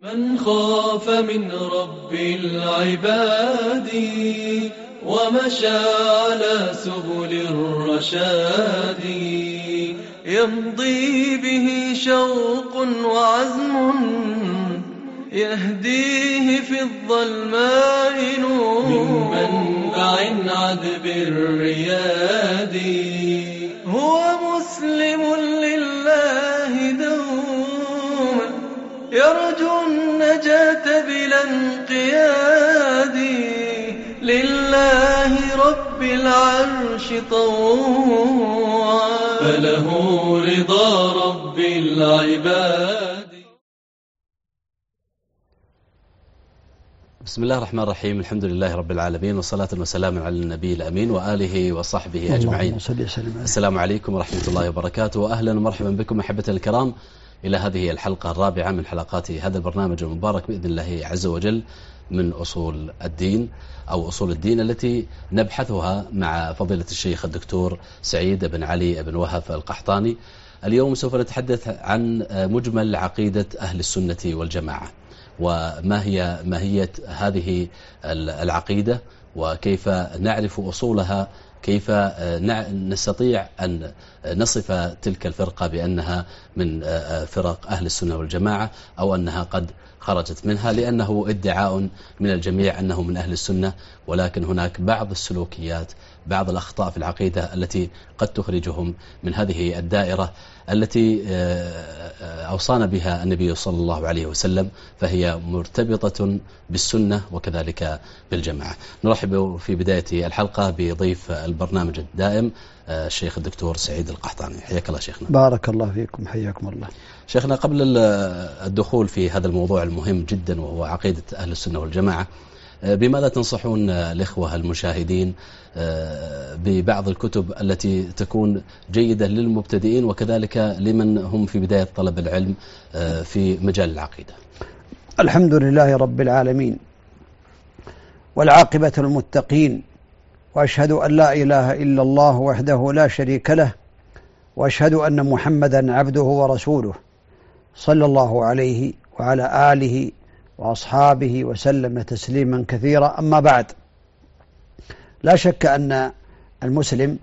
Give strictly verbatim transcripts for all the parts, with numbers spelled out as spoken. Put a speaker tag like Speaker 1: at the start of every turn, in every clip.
Speaker 1: من خاف من رب العباد ومشى على سبل الرشاد يمضي به شوق وعزم يهديه في الظلماء نور من منبع عذب الرياد هو مسلم لله دوما يرجو النجاة بلا انقياد لله رب العرش طوعا فله رضا رب العباد.
Speaker 2: بسم الله الرحمن الرحيم. الحمد لله رب العالمين، والصلاة والسلام على النبي الأمين وآله وصحبه أجمعين. السلام عليكم ورحمة الله وبركاته، وأهلا ومرحبا بكم أحبتي الكرام إلى هذه الحلقة الرابعة من حلقات هذا البرنامج المبارك بإذن الله عز وجل من أصول الدين أو أصول الدين التي نبحثها مع فضيلة الشيخ الدكتور سعيد بن علي بن وهب القحطاني. اليوم سوف نتحدث عن مجمل عقيدة أهل السنة والجماعة، وما هي ماهية هذه العقيدة، وكيف نعرف أصولها، كيف نستطيع أن نصف تلك الفرقة بأنها من فرق أهل السنة والجماعة أو أنها قد خرجت منها، لأنه ادعاء من الجميع أنه من أهل السنة، ولكن هناك بعض السلوكيات، بعض الأخطاء في العقيدة التي قد تخرجهم من هذه الدائرة التي أوصانا بها النبي صلى الله عليه وسلم، فهي مرتبطة بالسنة وكذلك بالجماعة. نرحب في بداية الحلقة بضيف البرنامج الدائم الشيخ الدكتور سعيد القحطاني. حياك الله شيخنا.
Speaker 3: بارك الله فيكم، حياكم الله.
Speaker 2: شيخنا، قبل الدخول في هذا الموضوع المهم جدا وهو عقيدة أهل السنة والجماعة، بماذا تنصحون الإخوة المشاهدين ببعض الكتب التي تكون جيدة للمبتدئين وكذلك لمن هم في بداية طلب العلم في مجال العقيدة؟
Speaker 3: الحمد لله رب العالمين، والعاقبة للمتقين، وأشهد أن لا إله إلا الله وحده لا شريك له، وأشهد أن محمدا عبده ورسوله صلى الله عليه وعلى آله وأصحابه وسلم تسليما كثيرا. أما بعد، لا شك أن المسلم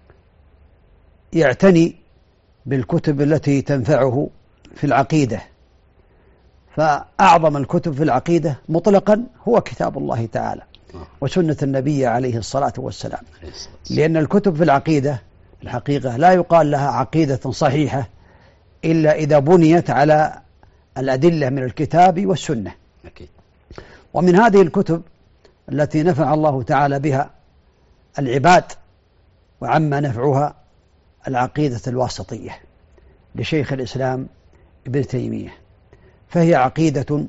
Speaker 3: يعتني بالكتب التي تنفعه في العقيدة، فأعظم الكتب في العقيدة مطلقا هو كتاب الله تعالى وسنة النبي عليه الصلاة والسلام، لأن الكتب في العقيدة الحقيقة لا يقال لها عقيدة صحيحة إلا إذا بنيت على الأدلة من الكتاب والسنة. ومن هذه الكتب التي نفع الله تعالى بها العباد وعم نفعها العقيدة الواسطية لشيخ الإسلام ابن تيمية، فهي عقيدة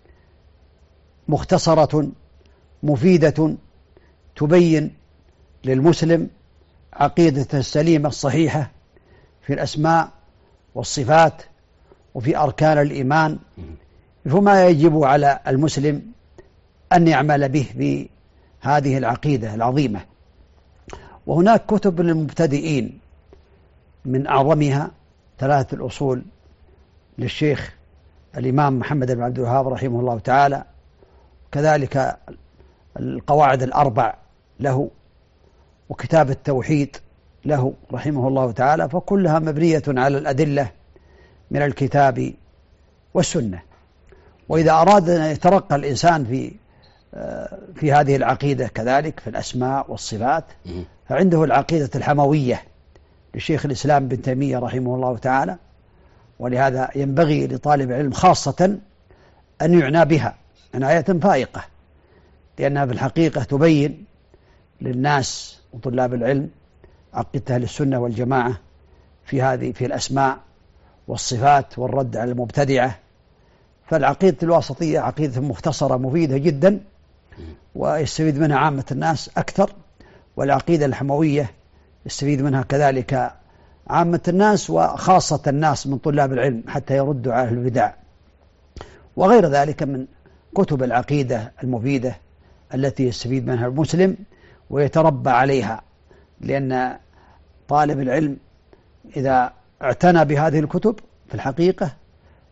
Speaker 3: مختصرة مفيدة تبين للمسلم عقيدة السليمة الصحيحة في الأسماء والصفات وفي أركان الإيمان، فما يجب على المسلم أن يعمل به في هذه العقيدة العظيمة. وهناك كتب للمبتدئين، من أعظمها ثلاث الأصول للشيخ الإمام محمد بن عبد الوهاب رحمه الله تعالى، كذلك القواعد الأربع له، وكتاب التوحيد له رحمه الله تعالى، فكلها مبنية على الأدلة من الكتاب والسنة. وإذا أراد أن يترقى الإنسان في في هذه العقيدة كذلك في الأسماء والصفات، فعنده العقيدة الحموية لشيخ الإسلام ابن تيمية رحمه الله تعالى، ولهذا ينبغي لطالب العلم خاصة أن يعنى بها عناية فائقة، لأنها في الحقيقة تبين للناس وطلاب العلم عقيدة أهل السنة والجماعة في هذه في الأسماء والصفات والرد على المبتدعة. فالعقيدة الواسطية عقيدة مختصرة مفيدة جدا ويستفيد منها عامة الناس أكثر، والعقيدة الحموية يستفيد منها كذلك عامة الناس وخاصة الناس من طلاب العلم حتى يردوا على البدع وغير ذلك من كتب العقيدة المفيدة التي يستفيد منها المسلم ويتربى عليها. لأن طالب العلم إذا اعتنى بهذه الكتب في الحقيقة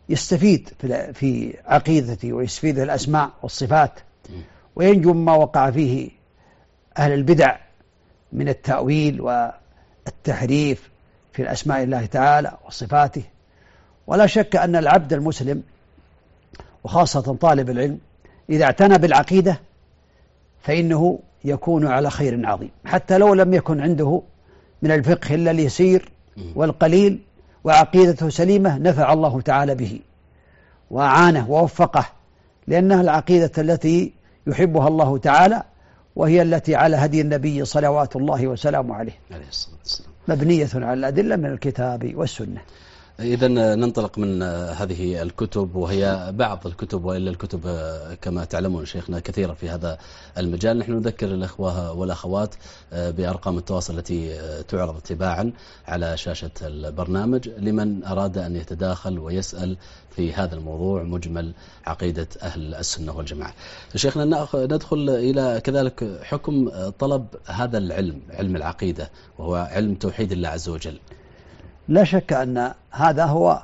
Speaker 3: يستفيد في عقيدته ويستفيد الأسماء والصفات، وينجو مما وقع فيه أهل البدع من التأويل والتحريف في الأسماء الله تعالى وصفاته. ولا شك أن العبد المسلم وخاصة طالب العلم إذا اعتنى بالعقيدة فإنه يكون على خير عظيم، حتى لو لم يكن عنده من الفقه إلا اليسير والقليل وعقيدته سليمة نفع الله تعالى به وأعانه ووفقه، لأنها العقيدة التي يحبها الله تعالى، وهي التي على هدي النبي صلوات الله وسلامه عليه مبنية على الأدلة من الكتاب والسنة.
Speaker 2: إذا ننطلق من هذه الكتب، وهي بعض الكتب وإلا الكتب كما تعلمون شيخنا كثيرة في هذا المجال. نحن نذكر الأخوة والأخوات بأرقام التواصل التي تعرض تباعا على شاشة البرنامج لمن أراد أن يتداخل ويسأل في هذا الموضوع مجمل عقيدة أهل السنة والجماعة. شيخنا ندخل إلى كذلك حكم طلب هذا العلم، علم العقيدة، وهو علم توحيد الله عز وجل.
Speaker 3: لا شك أن هذا هو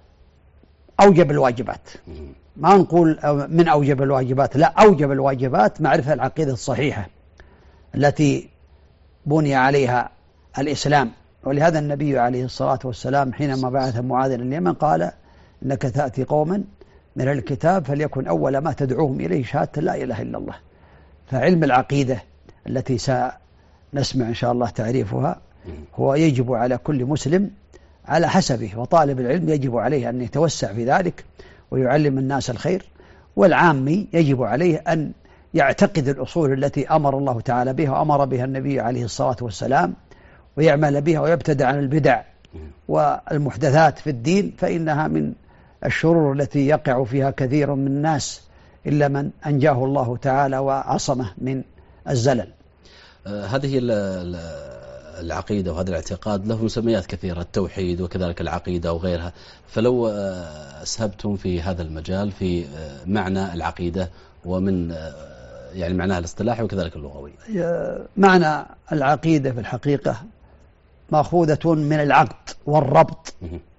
Speaker 3: أوجب الواجبات، ما نقول من أوجب الواجبات، لا، أوجب الواجبات معرفة العقيدة الصحيحة التي بني عليها الإسلام. ولهذا النبي عليه الصلاة والسلام حينما بعث معاذ إلى اليمن قال إنك تأتي قوما من الكتاب فليكن أول ما تدعوهم إليه شهادة لا إله إلا الله. فعلم العقيدة التي سنسمع إن شاء الله تعريفها هو يجب على كل مسلم على حسبه، وطالب العلم يجب عليه أن يتوسع في ذلك ويعلم الناس الخير، والعامي يجب عليه أن يعتقد الأصول التي أمر الله تعالى بها وأمر بها النبي عليه الصلاة والسلام ويعمل بها ويبتدع عن البدع والمحدثات في الدين، فإنها من الشرور التي يقع فيها كثير من الناس إلا من أنجاه الله تعالى وعصمه من الزلل.
Speaker 2: آه هذه العقيدة وهذا الاعتقاد له مسميات كثيرة، التوحيد وكذلك العقيدة وغيرها، فلو أسهبتم في هذا المجال في معنى العقيدة ومن يعني معناها الاصطلاحي وكذلك اللغوي.
Speaker 3: معنى العقيدة في الحقيقة مأخوذة من العقد والربط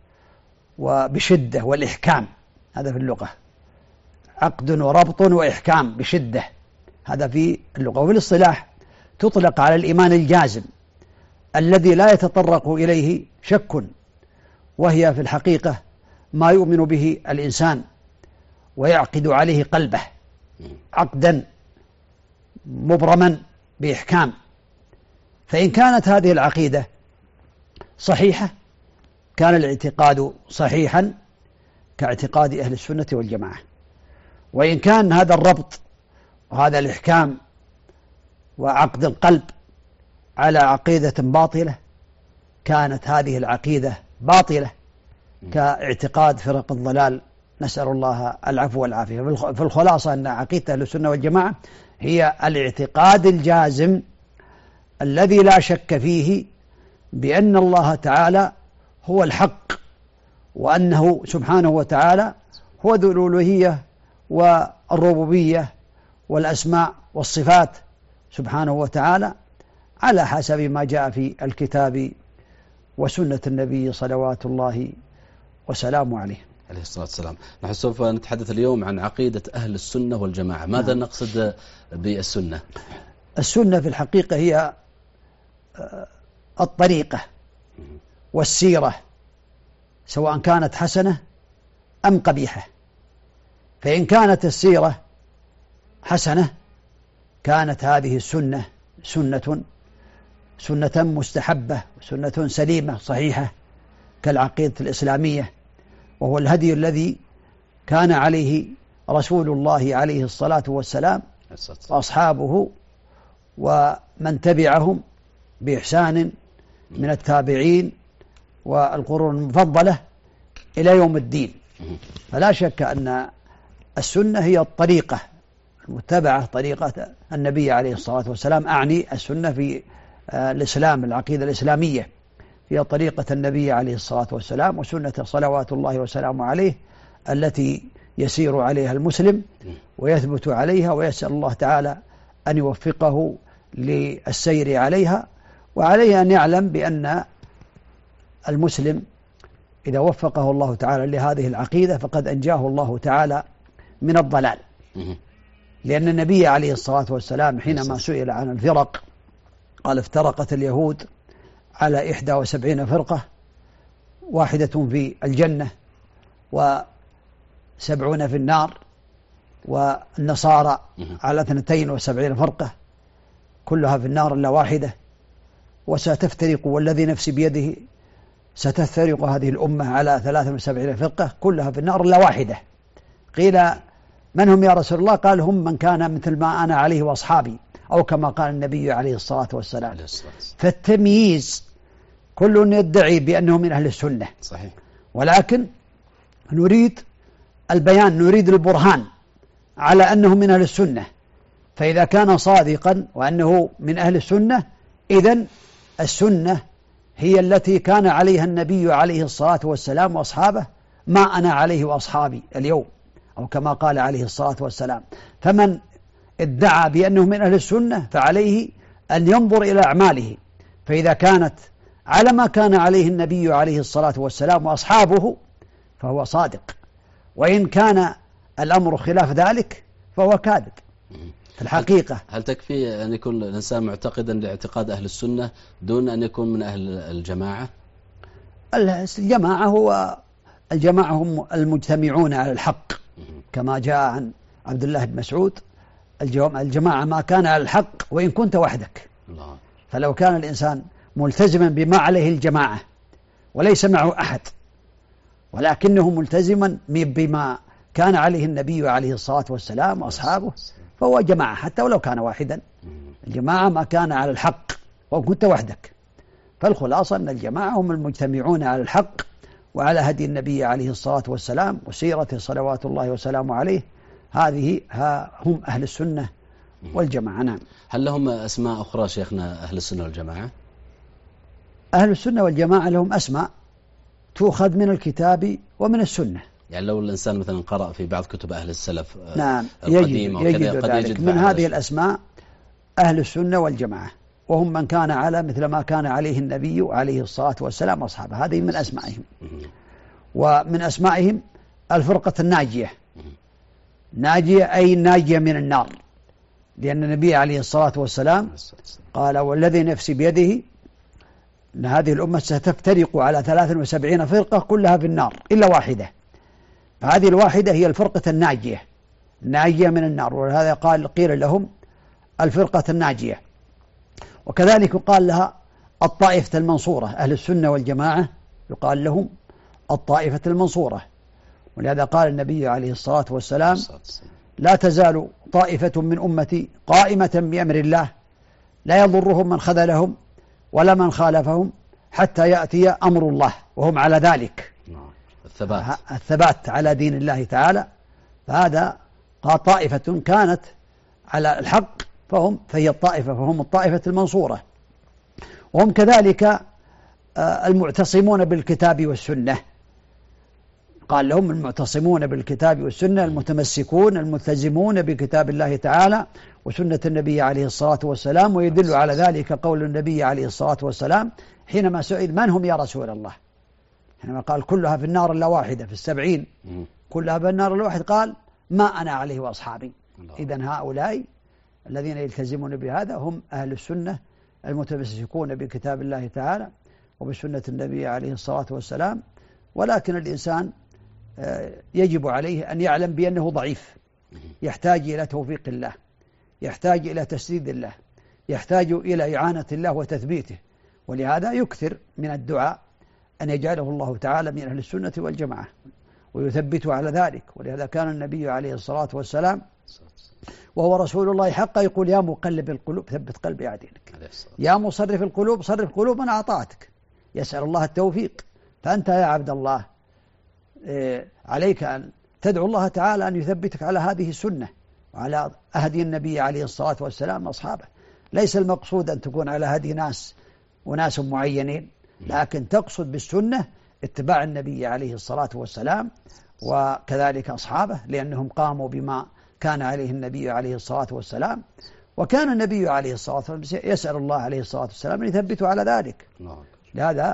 Speaker 3: وبشدة والإحكام، هذا في اللغة، عقد وربط وإحكام بشدة، هذا في اللغة. وفي الاصطلاح تطلق على الإيمان الجازم الذي لا يتطرق إليه شك، وهي في الحقيقة ما يؤمن به الإنسان ويعقد عليه قلبه عقدا مبرما بإحكام. فإن كانت هذه العقيدة صحيحة كان الاعتقاد صحيحا كاعتقاد أهل السنة والجماعة، وإن كان هذا الربط وهذا الإحكام وعقد القلب على عقيدة باطلة كانت هذه العقيدة باطلة كاعتقاد فرق الضلال، نسأل الله العفو والعافية. في الخلاصة أن عقيدة أهل السنة والجماعة هي الاعتقاد الجازم الذي لا شك فيه بأن الله تعالى هو الحق، وأنه سبحانه وتعالى هو ذو الألوهية والربوبية والأسماء والصفات سبحانه وتعالى على حسب ما جاء في الكتاب وسنة النبي صلوات الله وسلامه عليه
Speaker 2: عليه الصلاة والسلام. نحن سوف نتحدث اليوم عن عقيدة أهل السنة والجماعة. ماذا نعم. نقصد بالسنة؟
Speaker 3: السنة في الحقيقة هي الطريقة والسيرة سواء كانت حسنة أم قبيحة. فإن كانت السيرة حسنة كانت هذه السنة سنة سنة مستحبة وسنة سليمة صحيحة كالعقيدة الإسلامية، وهو الهدي الذي كان عليه رسول الله عليه الصلاة والسلام وأصحابه ومن تبعهم بإحسان من التابعين والقرون المفضلة إلى يوم الدين. فلا شك أن السنة هي الطريقة المتبعة، طريقة النبي عليه الصلاة والسلام، أعني السنة في الإسلام العقيدة الإسلامية هي طريقة النبي عليه الصلاة والسلام وسنة صلوات الله وسلامه عليه التي يسير عليها المسلم ويثبت عليها، ويسأل الله تعالى أن يوفقه للسير عليها. وعليه أن يعلم بأن المسلم إذا وفقه الله تعالى لهذه العقيدة فقد أنجاه الله تعالى من الضلال. لأن النبي عليه الصلاة والسلام حينما سئل عن الفرق قال افترقت اليهود على إحدى وسبعين فرقة، واحدة في الجنة وسبعون في النار، والنصارى على اثنتين وسبعين فرقة كلها في النار إلا واحدة، وستفترق والذي نفسي بيده ستفترق هذه الأمة على ثلاث وسبعين فرقة كلها في النار إلا واحدة. قيل من هم يا رسول الله؟ قال هم من كان مثل ما أنا عليه وأصحابي، أو كما قال النبي عليه الصلاة والسلام. فالتمييز كل يدعي بأنه من أهل السنة
Speaker 2: صحيح،
Speaker 3: ولكن نريد البيان، نريد البرهان على أنه من أهل السنة. فإذا كان صادقا وأنه من أهل السنة إذن السنة هي التي كان عليها النبي عليه الصلاة والسلام وأصحابه، ما أنا عليه وأصحابي اليوم، أو كما قال عليه الصلاة والسلام. فمن ادعى بأنه من أهل السنة فعليه أن ينظر إلى أعماله، فإذا كانت على ما كان عليه النبي عليه الصلاة والسلام وأصحابه فهو صادق، وإن كان الأمر خلاف ذلك فهو كاذب في الحقيقة.
Speaker 2: هل تكفي أن يكون الإنسان معتقدا لاعتقاد أهل السنة دون أن يكون من أهل الجماعة؟
Speaker 3: الجماعة هو الجماعة هم المجتمعون على الحق، كما جاء عن عبد الله بن مسعود الجماعة ما كان على الحق وإن كنت وحدك.
Speaker 2: الله.
Speaker 3: فلو كان الإنسان ملتزما بما عليه الجماعة وليس معه أحد، ولكنه ملتزما بما كان عليه النبي عليه الصلاة والسلام وأصحابه فهو جماعة حتى ولو كان واحدا. الجماعة ما كان على الحق وإن كنت وحدك. فالخلاصة أن الجماعة هم المجتمعون على الحق وعلى هدي النبي عليه الصلاة والسلام وسيرته صلوات الله وسلامه عليه، هذه هم أهل السنة والجماعة. نعم.
Speaker 2: هل لهم أسماء أخرى شيخنا أهل السنة والجماعة؟
Speaker 3: أهل السنة والجماعة لهم أسماء تؤخذ من الكتاب ومن السنة.
Speaker 2: يعني لو الإنسان مثلا قرأ في بعض كتب أهل السلف
Speaker 3: نعم
Speaker 2: القديمة
Speaker 3: يجد,
Speaker 2: يجد
Speaker 3: قد يجد من هذه الأسماء أهل السنة والجماعة، وهم من كان على مثل ما كان عليه النبي عليه الصلاة والسلام وأصحابه، هذه من أسمائهم. ومن أسمائهم الفرقة الناجية، ناجية أي ناجية من النار، لأن النبي عليه الصلاة والسلام قال والذي نفسي بيده أن هذه الأمة ستفترق على ثلاث وسبعين فرقة كلها في النار إلا واحدة، فهذه الواحدة هي الفرقة الناجية، ناجية من النار، ولهذا قال قيل لهم الفرقة الناجية. وكذلك يقال لها الطائفة المنصورة، أهل السنة والجماعة يقال لهم الطائفة المنصورة، ولهذا قال النبي عليه الصلاة والسلام لا تزال طائفة من أمتي قائمة بأمر الله لا يضرهم من خذلهم ولا من خالفهم حتى يأتي أمر الله وهم على ذلك.
Speaker 2: الثبات
Speaker 3: الثبات على دين الله تعالى. فهذا طائفة كانت على الحق فهم فهي الطائفة فهم الطائفة المنصورة. وهم كذلك المعتصمون بالكتاب والسنة، قال لهم المعتصمون بالكتاب والسنة، المتمسكون الملتزمون بكتاب الله تعالى وسنة النبي عليه الصلاة والسلام. ويدل على ذلك قول النبي عليه الصلاة والسلام حينما سئل من هم يا رسول الله، حينما قال كلها في النار إلا واحدة في السبعين كلها في النار إلا واحد، قال ما أنا عليه وأصحابي. إذن هؤلاء الذين يلتزمون بهذا هم أهل السنة المتمسكون بكتاب الله تعالى وبسنة النبي عليه الصلاة والسلام. ولكن الإنسان يجب عليه أن يعلم بأنه ضعيف، يحتاج إلى توفيق الله، يحتاج إلى تسديد الله، يحتاج إلى إعانة الله وتثبيته. ولهذا يكثر من الدعاء أن يجعله الله تعالى من أهل السنة والجماعة ويثبته على ذلك. ولهذا كان النبي عليه الصلاة والسلام وهو رسول الله حقا يقول يا مقلب القلوب ثبت قلبي على دينك، يا مصرف القلوب صرف قلوب من أعطاتك. يسأل الله التوفيق. فأنت يا عبد الله عليك أن تدعو الله تعالى أن يثبتك على هذه السنة وعلى هدي النبي عليه الصلاة والسلام وأصحابه. ليس المقصود أن تكون على هدي ناس وناس معينين، لكن تقصد بالسنة اتباع النبي عليه الصلاة والسلام وكذلك أصحابه، لأنهم قاموا بما كان عليه النبي عليه الصلاة والسلام. وكان النبي عليه الصلاة والسلام يسأل الله عليه الصلاة والسلام أن يثبته على ذلك. لهذا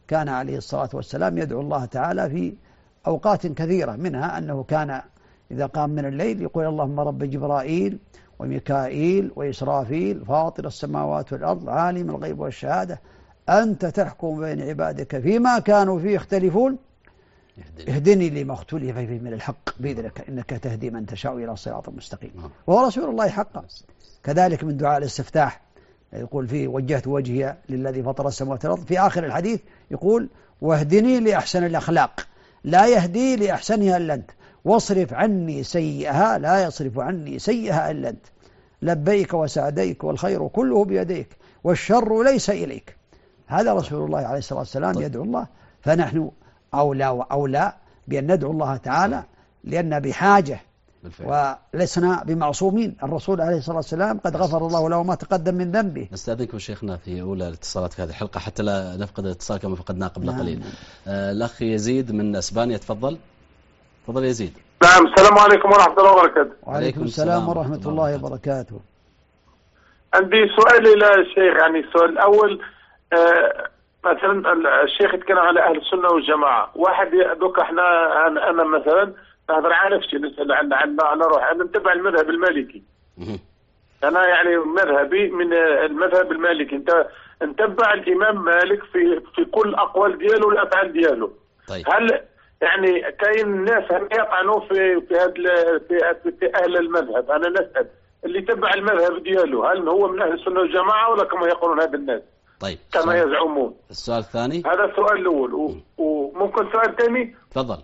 Speaker 3: كان عليه الصلاة والسلام يدعو الله تعالى في أوقات كثيرة، منها أنه كان إذا قام من الليل يقول اللهم رب جبرائيل وميكائيل وإسرافيل فاطر السماوات والأرض عالم الغيب والشهادة أنت تحكم بين عبادك فيما كانوا فيه يختلفون اهدني لما اختلف فيه من الحق بإذنك إنك تهدي من تشاء إلى صراط مستقيم. وهو رسول الله حقا. كذلك من دعاء الاستفتاح يقول فيه وجهت وجهي للذي فطر السماوات والأرض، في آخر الحديث يقول واهدني لأحسن الأخلاق لا يهدي لأحسنها إلا أنت واصرف عني سيئها لا يصرف عني سيئها إلا أنت لبيك وسعديك والخير كله بيديك والشر ليس إليك. هذا رسول الله عليه الصلاة والسلام يدعو الله، فنحن أولى وأولى بأن ندعو الله تعالى لأن بحاجة بالفعل. ولسنا بمعصومين. الرسول عليه الصلاة والسلام قد غفر الله له ما تقدم من ذنبه.
Speaker 2: نستأذنكم شيخنا في أولى الاتصالات في هذه الحلقة حتى لا نفقد الاتصال كما فقدناه قبل نعم. قليل. آه الأخ يزيد من أسبانيا تفضل. تفضل يزيد.
Speaker 4: نعم السلام عليكم ورحمة الله وبركاته.
Speaker 3: وعليكم السلام ورحمة الله وبركاته.
Speaker 4: عندي سؤال إلى الشيخ. يعني السؤال الأول آه مثلا الشيخ يتكلم على أهل السنة والجماعة. واحد دوك احنا أنا مثلا نهضر على نفسي نسأل عن عن أنا أروح أنا نتبع المذهب المالكي. أنا يعني مذهبي من المذهب المالكي. أنت نتبع الإمام مالك في في كل الأقوال دياله والأفعال دياله.
Speaker 2: طيب.
Speaker 4: هل يعني كاين ناس هم يطعنوا في في هذا في, في أهل المذهب؟ أنا نسأل اللي تبع المذهب دياله هل هو من أهل السنة والجماعة ولا كما يقولون هذا الناس؟
Speaker 2: طيب.
Speaker 4: كما يزعمون.
Speaker 2: السؤال الثاني.
Speaker 4: هذا السؤال الأول. وممكن سؤال ثاني؟
Speaker 2: تفضل.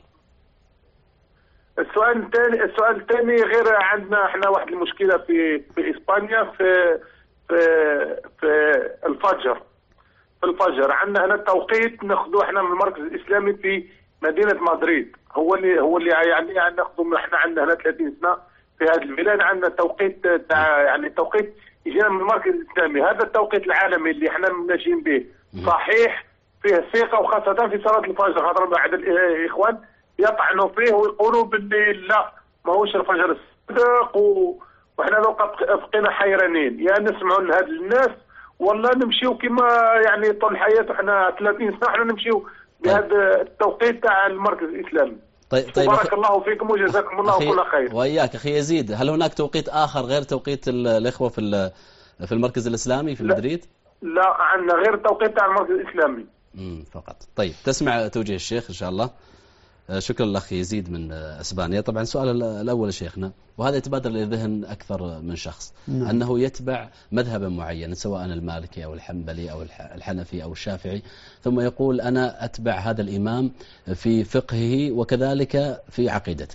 Speaker 4: السؤال الثاني السؤال الثاني غير عندنا احنا واحد المشكلة في في إسبانيا في في في الفجر. في الفجر عندنا هنا التوقيت ناخذوه احنا من المركز الإسلامي في مدينة مدريد. هو اللي هو اللي يعني ناخذه احنا عندنا هنا ثلاثين سنة في هذه البلاد عندنا توقيت تاع يعني التوقيت يجينا من المركز الإسلامي. هذا التوقيت العالمي اللي احنا ماشيين به صحيح فيه ثقة وخاصة في صلاة الفجر. خاطر بعض الإخوان يطعنوا فيه ويقولوا باللي لا ما هوش الفجر الصدق و... واحنا لو بقينا حيرانين يا يعني نسمعوا لهاد الناس ولا نمشيو كما يعني طول حياته احنا ثلاثين سنة احنا نمشيو بهذا التوقيت تاع المركز الإسلامي.
Speaker 2: طيب طيب
Speaker 4: بارك أخي... الله فيكم وجزاكم الله كل خير.
Speaker 2: وإياك أخي يزيد. هل هناك توقيت آخر غير توقيت الإخوة في في المركز الإسلامي في مدريد؟
Speaker 4: لا عندنا غير التوقيت تاع المركز الإسلامي
Speaker 2: امم فقط. طيب تسمع توجيه الشيخ إن شاء الله. شكرا لأخي يزيد من أسبانيا. طبعا السؤال الأول شيخنا وهذا يتبادر للذهن أكثر من شخص نعم. أنه يتبع مذهبا معينا سواء المالكي أو الحنبلي أو الحنفي أو الشافعي ثم يقول أنا أتبع هذا الإمام في فقهه وكذلك في عقيدته.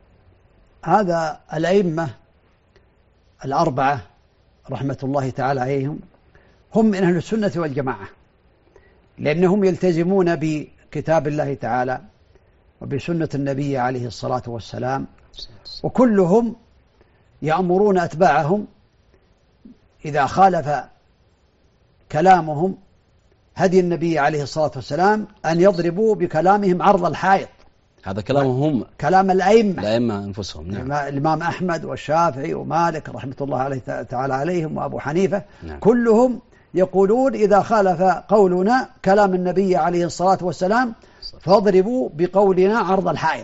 Speaker 3: هذا الأئمة الأربعة رحمة الله تعالى عليهم هم من أهل السنة والجماعة لأنهم يلتزمون بكتاب الله تعالى وبسنة النبي عليه الصلاة والسلام وكلهم يأمرون أتباعهم إذا خالف كلامهم هدي النبي عليه الصلاة والسلام أن يضربوا بكلامهم عرض الحائط.
Speaker 2: هذا كلامهم
Speaker 3: كلام الأئمة
Speaker 2: الأئمة أنفسهم. نعم.
Speaker 3: الإمام أحمد والشافعي ومالك رحمة الله عليه تعالى عليهم وأبو حنيفة
Speaker 2: نعم.
Speaker 3: كلهم يقولون إذا خالف قولنا كلام النبي عليه الصلاة والسلام فاضربوا بقولنا عرض الحائط.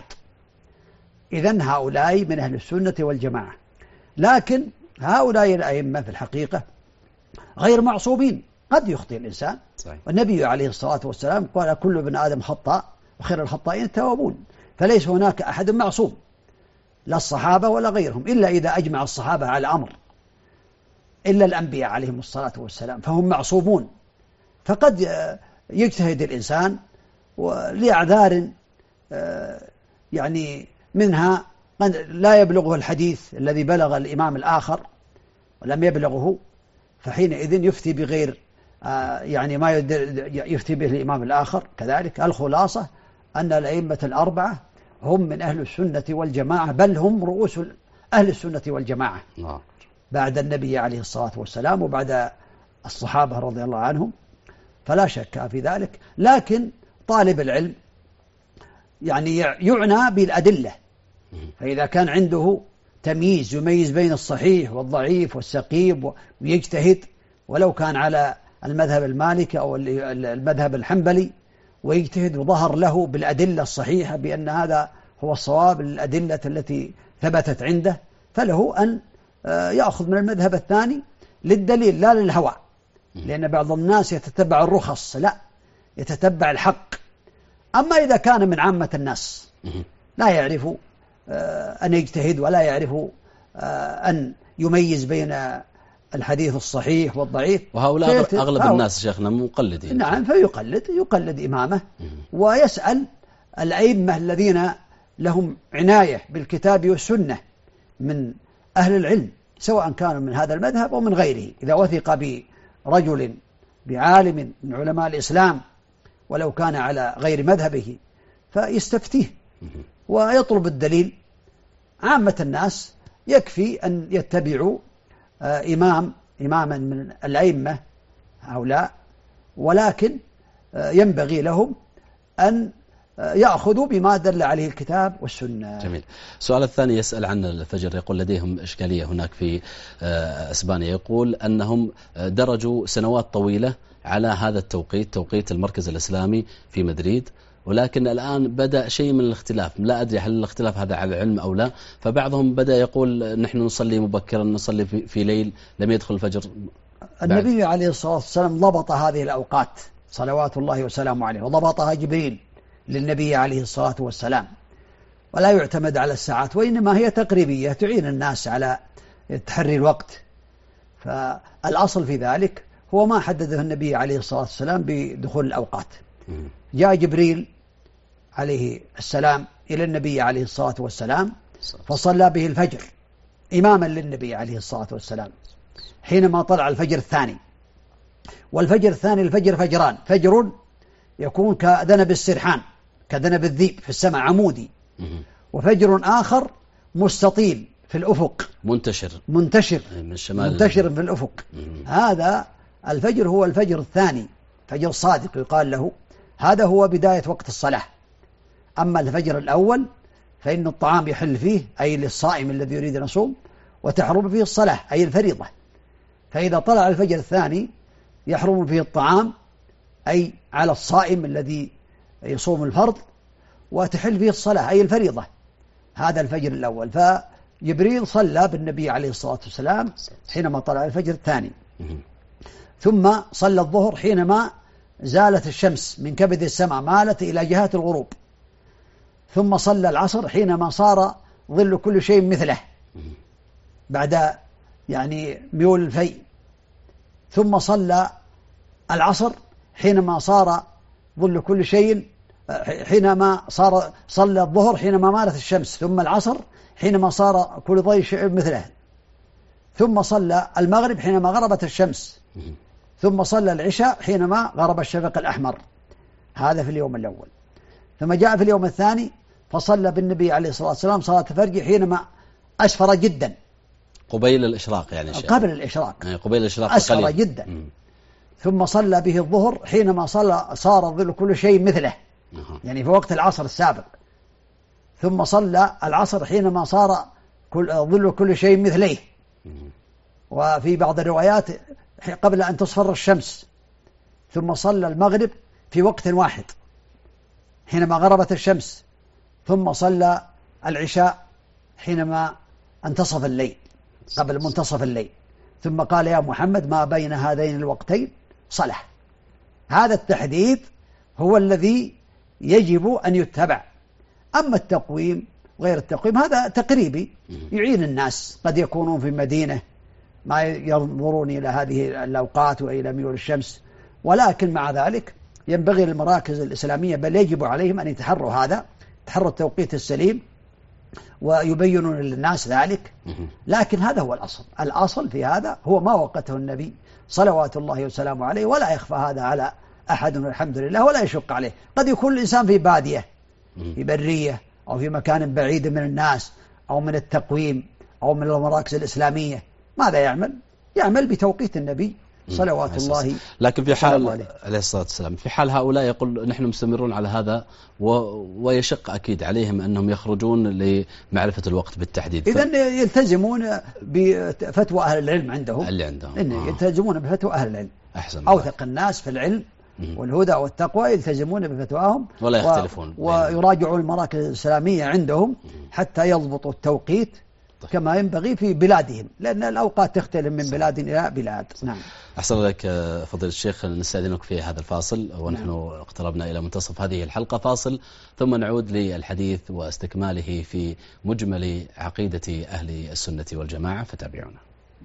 Speaker 3: إذن هؤلاء من أهل السنة والجماعة. لكن هؤلاء الأئمة في الحقيقة غير معصومين قد يخطئ الإنسان
Speaker 2: صحيح.
Speaker 3: والنبي عليه الصلاة والسلام قال كل ابن آدم خطاء وخير الخطائين التوابون. فليس هناك أحد معصوم لا الصحابة ولا غيرهم إلا إذا أجمع الصحابة على أمر إلا الأنبياء عليهم الصلاة والسلام فهم معصومون. فقد يجتهد الإنسان ولأعذار يعني منها لا يبلغه الحديث الذي بلغ الإمام الآخر ولم يبلغه فحينئذ يفتي بغير يعني ما يفتي به الإمام الآخر. كذلك الخلاصة أن الأئمة الأربعة هم من أهل السنة والجماعة بل هم رؤوس أهل السنة والجماعة بعد النبي عليه الصلاة والسلام وبعد الصحابة رضي الله عنهم فلا شك في ذلك. لكن طالب العلم يعني يعنى بالأدلة فإذا كان عنده تمييز يميز بين الصحيح والضعيف والسقيم ويجتهد ولو كان على المذهب المالكي أو المذهب الحنبلي ويجتهد وظهر له بالأدلة الصحيحة بأن هذا هو الصواب، الأدلة التي ثبتت عنده، فله أن يأخذ من المذهب الثاني للدليل لا للهوى، لأن بعض الناس يتتبع الرخص، لا، يتتبع الحق. أما إذا كان من عامة الناس لا يعرف أن يجتهد ولا يعرف أن يميز بين الحديث الصحيح والضعيف،
Speaker 2: وهؤلاء أغلب الناس شيخنا مقلدين.
Speaker 3: نعم، فيقلد يقلد إمامه، ويسأل الأئمة الذين لهم عناية بالكتاب والسنة من أهل العلم، سواء كانوا من هذا المذهب أو من غيره. إذا وثق برجل بعالم من علماء الإسلام ولو كان على غير مذهبه فيستفتيه ويطلب الدليل. عامة الناس يكفي أن يتبعوا إمام إماما من الأئمة هؤلاء، ولكن ينبغي لهم أن يأخذوا بما دل عليه الكتاب والسنة.
Speaker 2: جميل. السؤال الثاني يسأل عن الفجر، يقول لديهم إشكالية هناك في إسبانيا، يقول أنهم درجوا سنوات طويلة على هذا التوقيت، توقيت المركز الإسلامي في مدريد، ولكن الآن بدأ شيء من الاختلاف، لا أدري هل الاختلاف هذا على علم أو لا، فبعضهم بدأ يقول نحن نصلي مبكرا، نصلي في, في ليل لم يدخل الفجر.
Speaker 3: النبي عليه الصلاة والسلام ضبط هذه الأوقات صلوات الله وسلامه عليه، وضبطها جبريل للنبي عليه الصلاة والسلام، ولا يعتمد على الساعات، وإنما هي تقريبية تعين الناس على تحري الوقت. فالأصل في ذلك هو ما حدده النبي عليه الصلاة والسلام بدخول الأوقات. جاء جبريل عليه السلام إلى النبي عليه الصلاة والسلام فصلى به الفجر إماما للنبي عليه الصلاة والسلام حينما طلع الفجر الثاني. والفجر الثاني الفجر فجران، فجر يكون كذنب السرحان، كذنب الذيب في السماء عمودي، وفجر آخر مستطيل في الأفق منتشر منتشر من الشمال منتشر في الأفق. هذا الفجر هو الفجر الثاني، فجر صادق يقال له، هذا هو بداية وقت الصلاة. أما الفجر الأول فإن الطعام يحل فيه، أي للصائم الذي يريد أن يصوم، وتحرم فيه الصلاة أي الفريضة. فإذا طلع الفجر الثاني يحرم فيه الطعام أي على الصائم الذي يصوم الفرض، وتحل فيه الصلاة أي الفريضة. هذا الفجر الأول. فجبريل صلى بالنبي عليه الصلاة والسلام حينما طلع الفجر الثاني، ثم صلى الظهر حينما زالت الشمس من كبد السماء، مالت إلى جهة الغروب، ثم صلى العصر حينما صار ظل كل شيء مثله بعد يعني ميول الفيء، ثم صلى العصر حينما صار ظل كل شيء، حينما صار صلى الظهر حينما مالت الشمس، ثم العصر حينما صار كل ظل شيء مثله، ثم صلى المغرب حينما غربت الشمس، ثم صلى العشاء حينما غرب الشفق الأحمر. هذا في اليوم الأول. ثم جاء في اليوم الثاني فصلى بالنبي عليه الصلاة والسلام صلاة الفجر حينما أسفر جدا،
Speaker 2: قبيل الإشراق يعني شيء.
Speaker 3: قبل الإشراق
Speaker 2: يعني قبيل الإشراق
Speaker 3: أسفر
Speaker 2: قليل.
Speaker 3: جدا. مم. ثم صلى به الظهر حينما صلى صار ظل كل شيء مثله، مم. يعني في وقت العصر السابق. ثم صلى العصر حينما صار كل ظل كل شيء مثليه. مم. وفي بعض الروايات قبل أن تصفر الشمس. ثم صلى المغرب في وقت واحد حينما غربت الشمس. ثم صلى العشاء حينما انتصف الليل، قبل منتصف الليل. ثم قال يا محمد ما بين هذين الوقتين صلاة. هذا التحديد هو الذي يجب أن يتبع. أما التقويم غير التقويم هذا تقريبي يعين الناس، قد يكونون في مدينة ما ينظرون إلى هذه الأوقات وإلى ميول الشمس، ولكن مع ذلك ينبغي للمراكز الإسلامية بل يجب عليهم أن يتحروا هذا، تحروا التوقيت السليم ويبينون للناس ذلك. لكن هذا هو الأصل. الأصل في هذا هو ما وقته النبي صلوات الله وسلامه عليه، ولا يخفى هذا على أحد والحمد لله، ولا يشق عليه. قد يكون الإنسان في بادية، في برية، أو في مكان بعيد من الناس أو من التقويم أو من المراكز الإسلامية، ماذا يعمل؟ يعمل بتوقيت النبي صلوات الله.
Speaker 2: لكن في حال عليه الصلاة والسلام، في حال هؤلاء يقول نحن مستمرون على هذا و... ويشق أكيد عليهم أنهم يخرجون لمعرفة الوقت بالتحديد.
Speaker 3: إذن ف... يلتزمون بفتوى أهل العلم عندهم،
Speaker 2: اللي عندهم
Speaker 3: إن
Speaker 2: آه.
Speaker 3: يلتزمون بفتوى أهل العلم.
Speaker 2: أحسن.
Speaker 3: أوثق الناس في العلم والهدى والتقوى يلتزمون بفتواهم
Speaker 2: ولا يختلفون
Speaker 3: و... ويراجعوا المراكز الإسلامية عندهم حتى يضبطوا التوقيت كما ينبغي في بلادهم، لأن الأوقات تختلف من بلاد إلى بلاد. نعم.
Speaker 2: أحسن لك فضيلة الشيخ، نستأذنك في هذا الفاصل ونحن نعم. اقتربنا إلى منتصف هذه الحلقة. فاصل ثم نعود للحديث واستكماله في مجمل عقيدة أهل السنة والجماعة، فتابعونا.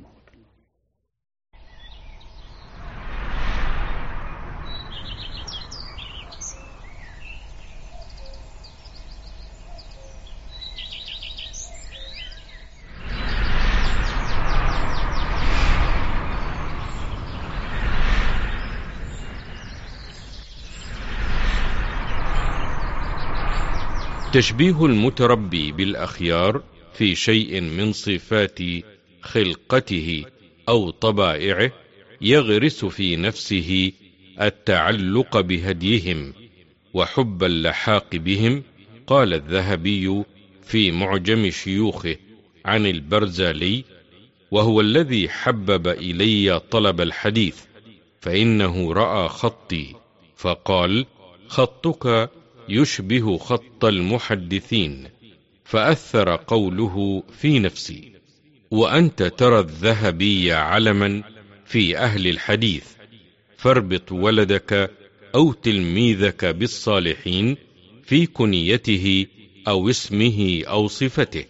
Speaker 5: تشبيه المتربي بالأخيار في شيء من صفات خلقته أو طبائعه يغرس في نفسه التعلق بهديهم وحب اللحاق بهم. قال الذهبي في معجم شيوخه عن البرزالي: وهو الذي حبب إلي طلب الحديث، فإنه رأى خطي فقال: خطك يشبه خط المحدثين، فأثر قوله في نفسي. وأنت ترى الذهبي علما في أهل الحديث، فاربط ولدك أو تلميذك بالصالحين في كنيته أو اسمه أو صفته.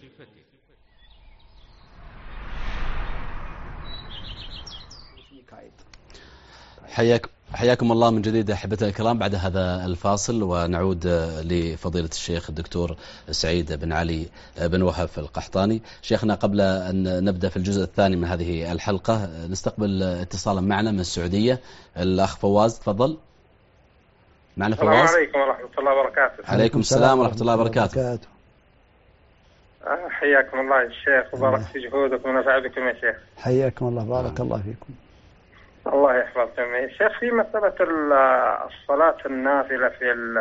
Speaker 2: حياك حياكم الله من جديد أحبتنا الكرام بعد هذا الفاصل، ونعود لفضيلة الشيخ الدكتور سعيد بن علي بن وهف القحطاني. شيخنا، قبل أن نبدأ في الجزء الثاني من هذه الحلقة نستقبل اتصالا معنا من السعودية، الأخ فواز، تفضل معنا. فواز،
Speaker 6: السلام عليكم ورحمة الله وبركاته.
Speaker 2: عليكم السلام ورحمة الله وبركاته.
Speaker 6: حياكم الله الشيخ، وبارك في جهودكم ونفع بكم يا شيخ.
Speaker 3: حياكم الله، بارك الله فيكم.
Speaker 6: الله يحفظكم يا شيخ. في مسألة الصلاة النافلة في ال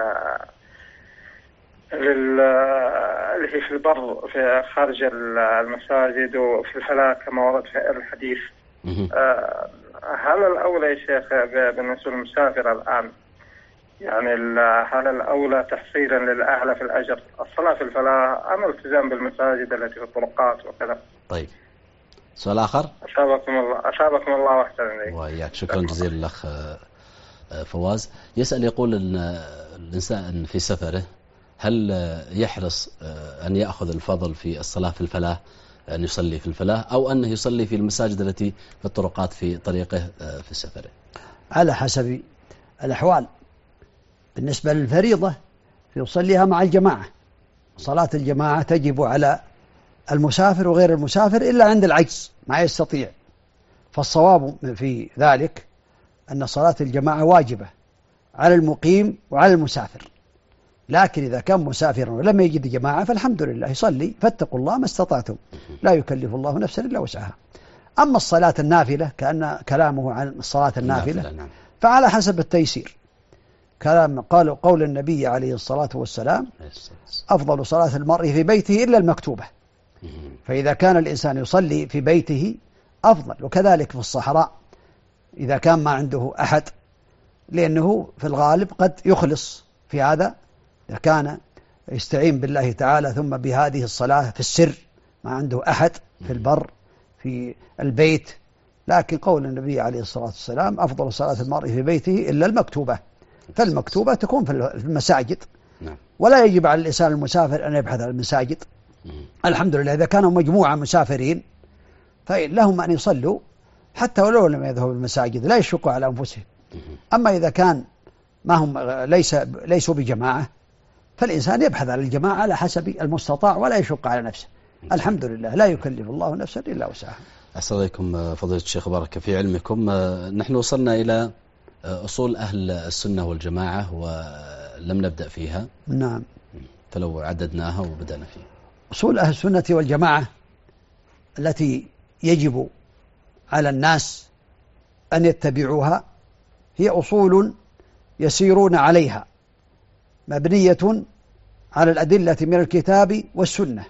Speaker 6: اللي هي في البر في خارج المساجد وفي الفلاة كما ورد في الحديث، هل الأولى يا شيخ بالنسبة للمسافر الآن، يعني هل الأولى تحصيلا للأعلى في الأجر الصلاة في الفلاة أم الالتزام بالمساجد التي في الطرقات وكذا؟
Speaker 2: طيب، سؤال آخر.
Speaker 6: أشابكم الله أشابكم الله وأحسن إليك.
Speaker 2: وإياك، شكرا جزيلا الأخ فواز. يسأل يقول أن الإنسان في سفره هل يحرص أن يأخذ الفضل في الصلاة في الفلاة، أن يصلي في الفلاة، أو أنه يصلي في المساجد التي في الطرقات في طريقه في سفره؟
Speaker 3: على حسب الأحوال. بالنسبة للفريضة يصليها مع الجماعة، صلاة الجماعة تجب على المسافر وغير المسافر إلا عند العجز ما يستطيع، فالصواب في ذلك أن صلاة الجماعة واجبة على المقيم وعلى المسافر. لكن إذا كان مسافرا ولم يجد جماعة فالحمد لله يصلي، فاتقوا الله ما استطعتم، لا يكلف الله نفسا إلا وسعها. أما الصلاة النافلة كأن كلامه عن الصلاة النافلة فعلى حسب التيسير. كلام قال قول النبي عليه الصلاة والسلام: أفضل صلاة المرء في بيته إلا المكتوبة. فإذا كان الإنسان يصلي في بيته أفضل، وكذلك في الصحراء إذا كان ما عنده أحد، لأنه في الغالب قد يخلص في هذا إذا كان يستعين بالله تعالى ثم بهذه الصلاة في السر ما عنده أحد في البر في البيت. لكن قول النبي عليه الصلاة والسلام: أفضل صلاة المرء في بيته إلا المكتوبة، فالمكتوبة تكون في المساجد، ولا يجب على الإنسان المسافر أن يبحث عن المساجد. الحمد لله إذا كانوا مجموعة مسافرين فلهم أن يصلوا حتى ولو لم يذهبوا المساجد، لا يشقوا على أنفسهم. أما إذا كان ما هم ليس ليسوا بجماعة فالإنسان يبحث عن الجماعة على حسب المستطاع ولا يشق على نفسه. الحمد لله لا يكلف الله نفسا إلا وسعها.
Speaker 2: أحسن عليكم فضيلة الشيخ، بارك في علمكم. نحن وصلنا إلى أصول أهل السنة والجماعة ولم نبدأ فيها.
Speaker 3: نعم،
Speaker 2: فلو عددناها وبدأنا فيها.
Speaker 3: أصول أهل السنة والجماعة التي يجب على الناس أن يتبعوها هي أصول يسيرون عليها، مبنية على الأدلة من الكتاب والسنة،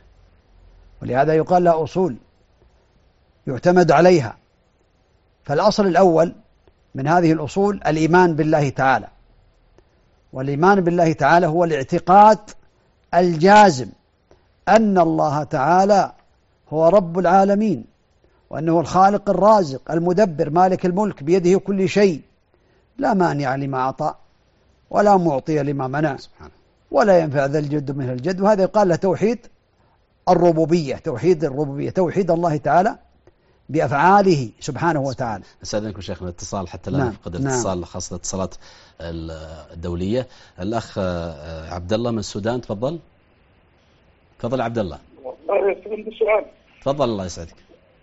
Speaker 3: ولهذا يقال لها أصول يعتمد عليها. فالأصل الأول من هذه الأصول الإيمان بالله تعالى. والإيمان بالله تعالى هو الاعتقاد الجازم أن الله تعالى هو رب العالمين، وأنه الخالق الرازق المدبر مالك الملك بيده كل شيء، لا مانع لما أعطى ولا معطي لما منع ولا ينفع ذا الجد من الجد. وهذا يقال له توحيد الربوبية، توحيد الربوبية، توحيد الله تعالى بأفعاله سبحانه وتعالى.
Speaker 2: أستاذنكم شيخنا الاتصال حتى لا
Speaker 3: نعم.
Speaker 2: نفقد الاتصال، نعم. خاصة الاتصالات الدولية. الأخ عبد الله من السودان، تفضل. تفضل عبد الله.
Speaker 7: عندي سؤال.
Speaker 2: تفضل الله يسعدك.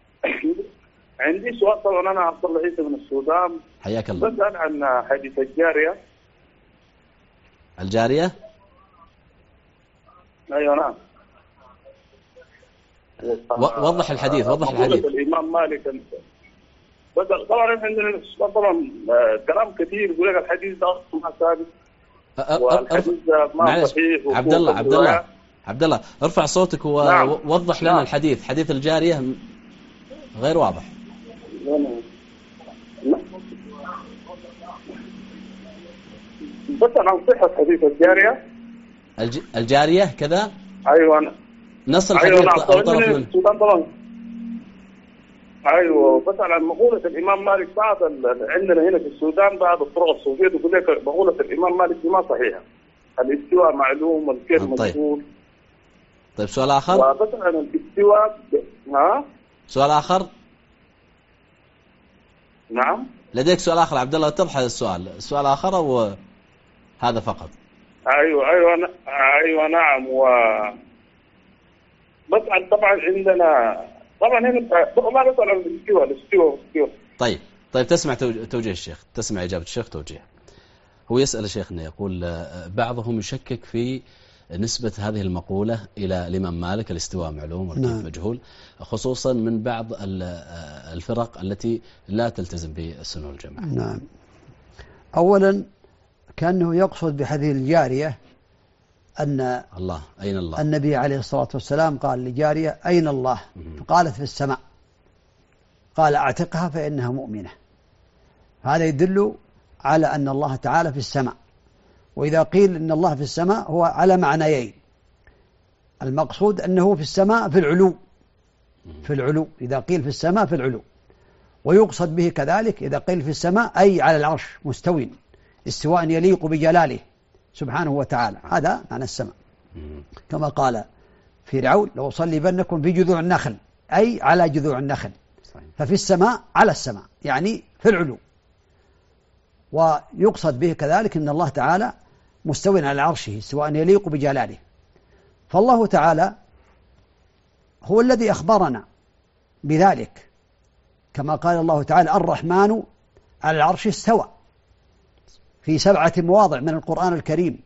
Speaker 7: عندي سؤال. طبعا أنا عبد الله عيسى من السودان.
Speaker 2: حياك الله.
Speaker 7: بسأل عن حديث الجارية.
Speaker 2: الجارية؟
Speaker 7: أيوة نعم.
Speaker 2: وضح الحديث، وضح الحديث.
Speaker 7: الإمام مالك. طبعا عندنا طبعا كلام كثير يقول لك الحديث ده ما ثابت والحديث ده ما صحيح.
Speaker 2: عبد الله عبد الله عبد الله ارفع صوتك ووضح لنا. نعم. الحديث، حديث الجارية غير واضح.
Speaker 7: بس عن صحة حديث الجارية.
Speaker 2: الج... الجارية كذا.
Speaker 7: أيوة.
Speaker 2: نص الحديث.
Speaker 7: أيوة نعم. أو طرف من طبعا. أيوة. بس على مقولة الإمام مالك بعض عندنا هنا في السودان بعض الطرق الصوفية تقول لك مقولة الإمام مالك دي ما صحيحة. الاستواء معلوم والكيف مجهول.
Speaker 2: طيب سؤال آخر.
Speaker 7: وبس عن الاستواء. ها.
Speaker 2: سؤال آخر.
Speaker 7: نعم.
Speaker 2: لديك سؤال آخر عبد الله؟ تضح السؤال. السؤال آخر أو هذا فقط؟
Speaker 7: أيوة أيوة أيوة نعم. و بس طبعا عندنا طبعا هنا ما نسأل عن الاستواء الاستواء الاستواء.
Speaker 2: طيب طيب تسمع توجيه الشيخ، تسمع إجابة الشيخ توجيه. هو يسأل الشيخنا يقول بعضهم يشكك في نسبة هذه المقولة إلى الإمام مالك، الاستواء معلوم والكيف نعم. مجهول، خصوصا من بعض الفرق التي لا تلتزم بالسنة والجماعة.
Speaker 3: نعم. أولا كأنه يقصد بحديث الجارية أن
Speaker 2: الله أين الله؟
Speaker 3: النبي عليه الصلاة والسلام قال لجارية أين الله؟ فقالت في السماء. قال أعتقها فإنها مؤمنة. هذا يدل على أن الله تعالى في السماء. وإذا قيل أن الله في السماء هو على معنيين. المقصود أنه في السماء في العلو، في العلو إذا قيل في السماء في العلو، ويقصد به كذلك إذا قيل في السماء أي على العرش مستوٍ استواء يليق بجلاله سبحانه وتعالى. هذا معنى السماء، كما قال في رعون لو صلبنكم في جذوع النخل، أي على جذوع النخل. ففي السماء على السماء يعني في العلو. ويقصد به كذلك أن الله تعالى مستوٍ على عرشه استواء يليق بجلاله. فالله تعالى هو الذي أخبرنا بذلك، كما قال الله تعالى الرحمن على العرش استوى في سبعة مواضع من القرآن الكريم.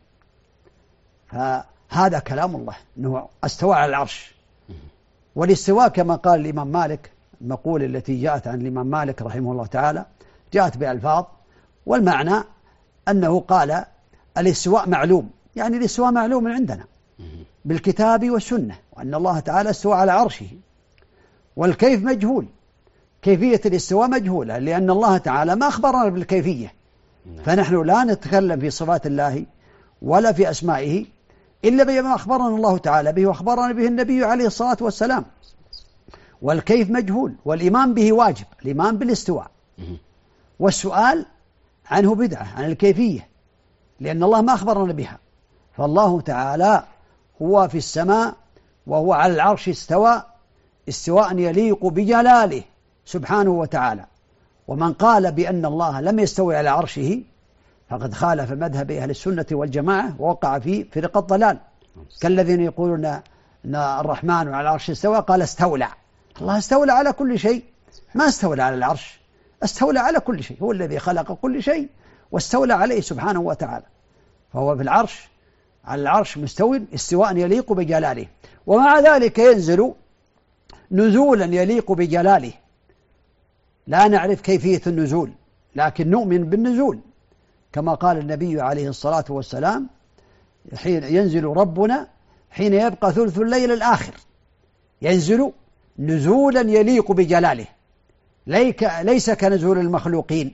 Speaker 3: فهذا كلام الله أنه استوى على العرش. والاستواء كما قال الإمام مالك، المقولة التي جاءت عن الإمام مالك رحمه الله تعالى جاءت بألفاظ، والمعنى أنه قال الاستواء معلوم، يعني الاستواء معلوم عندنا بالكتاب والسنة، وأن الله تعالى استوى على عرشه. والكيف مجهول، كيفية الاستواء مجهولة، لأن الله تعالى ما أخبرنا بالكيفية. فنحن لا نتكلم في صفات الله ولا في أسمائه إلا بما أخبرنا الله تعالى به وأخبرنا به النبي عليه الصلاة والسلام. والكيف مجهول، والإيمان به واجب، الإيمان بالاستواء. والسؤال عنه بدعة، عن الكيفية، لأن الله ما أخبرنا بها. فالله تعالى هو في السماء وهو على العرش استوى استواء يليق بجلاله سبحانه وتعالى. ومن قال بأن الله لم يستوي على عرشه فقد خالف مذهب أهل السنة والجماعة ووقع في فرق الضلال، كالذين يقولون أن الرحمن على العرش استوى قال استولى. الله استولى على كل شيء، ما استولى على العرش، استولى على كل شيء، هو الذي خلق كل شيء واستولى عليه سبحانه وتعالى. فهو في العرش على العرش مستوٍ استواء يليق بجلاله، ومع ذلك ينزل نزولا يليق بجلاله. لا نعرف كيفية النزول، لكن نؤمن بالنزول، كما قال النبي عليه الصلاة والسلام حين ينزل ربنا حين يبقى ثلث الليل الآخر، ينزل نزولا يليق بجلاله، ليس كنزول المخلوقين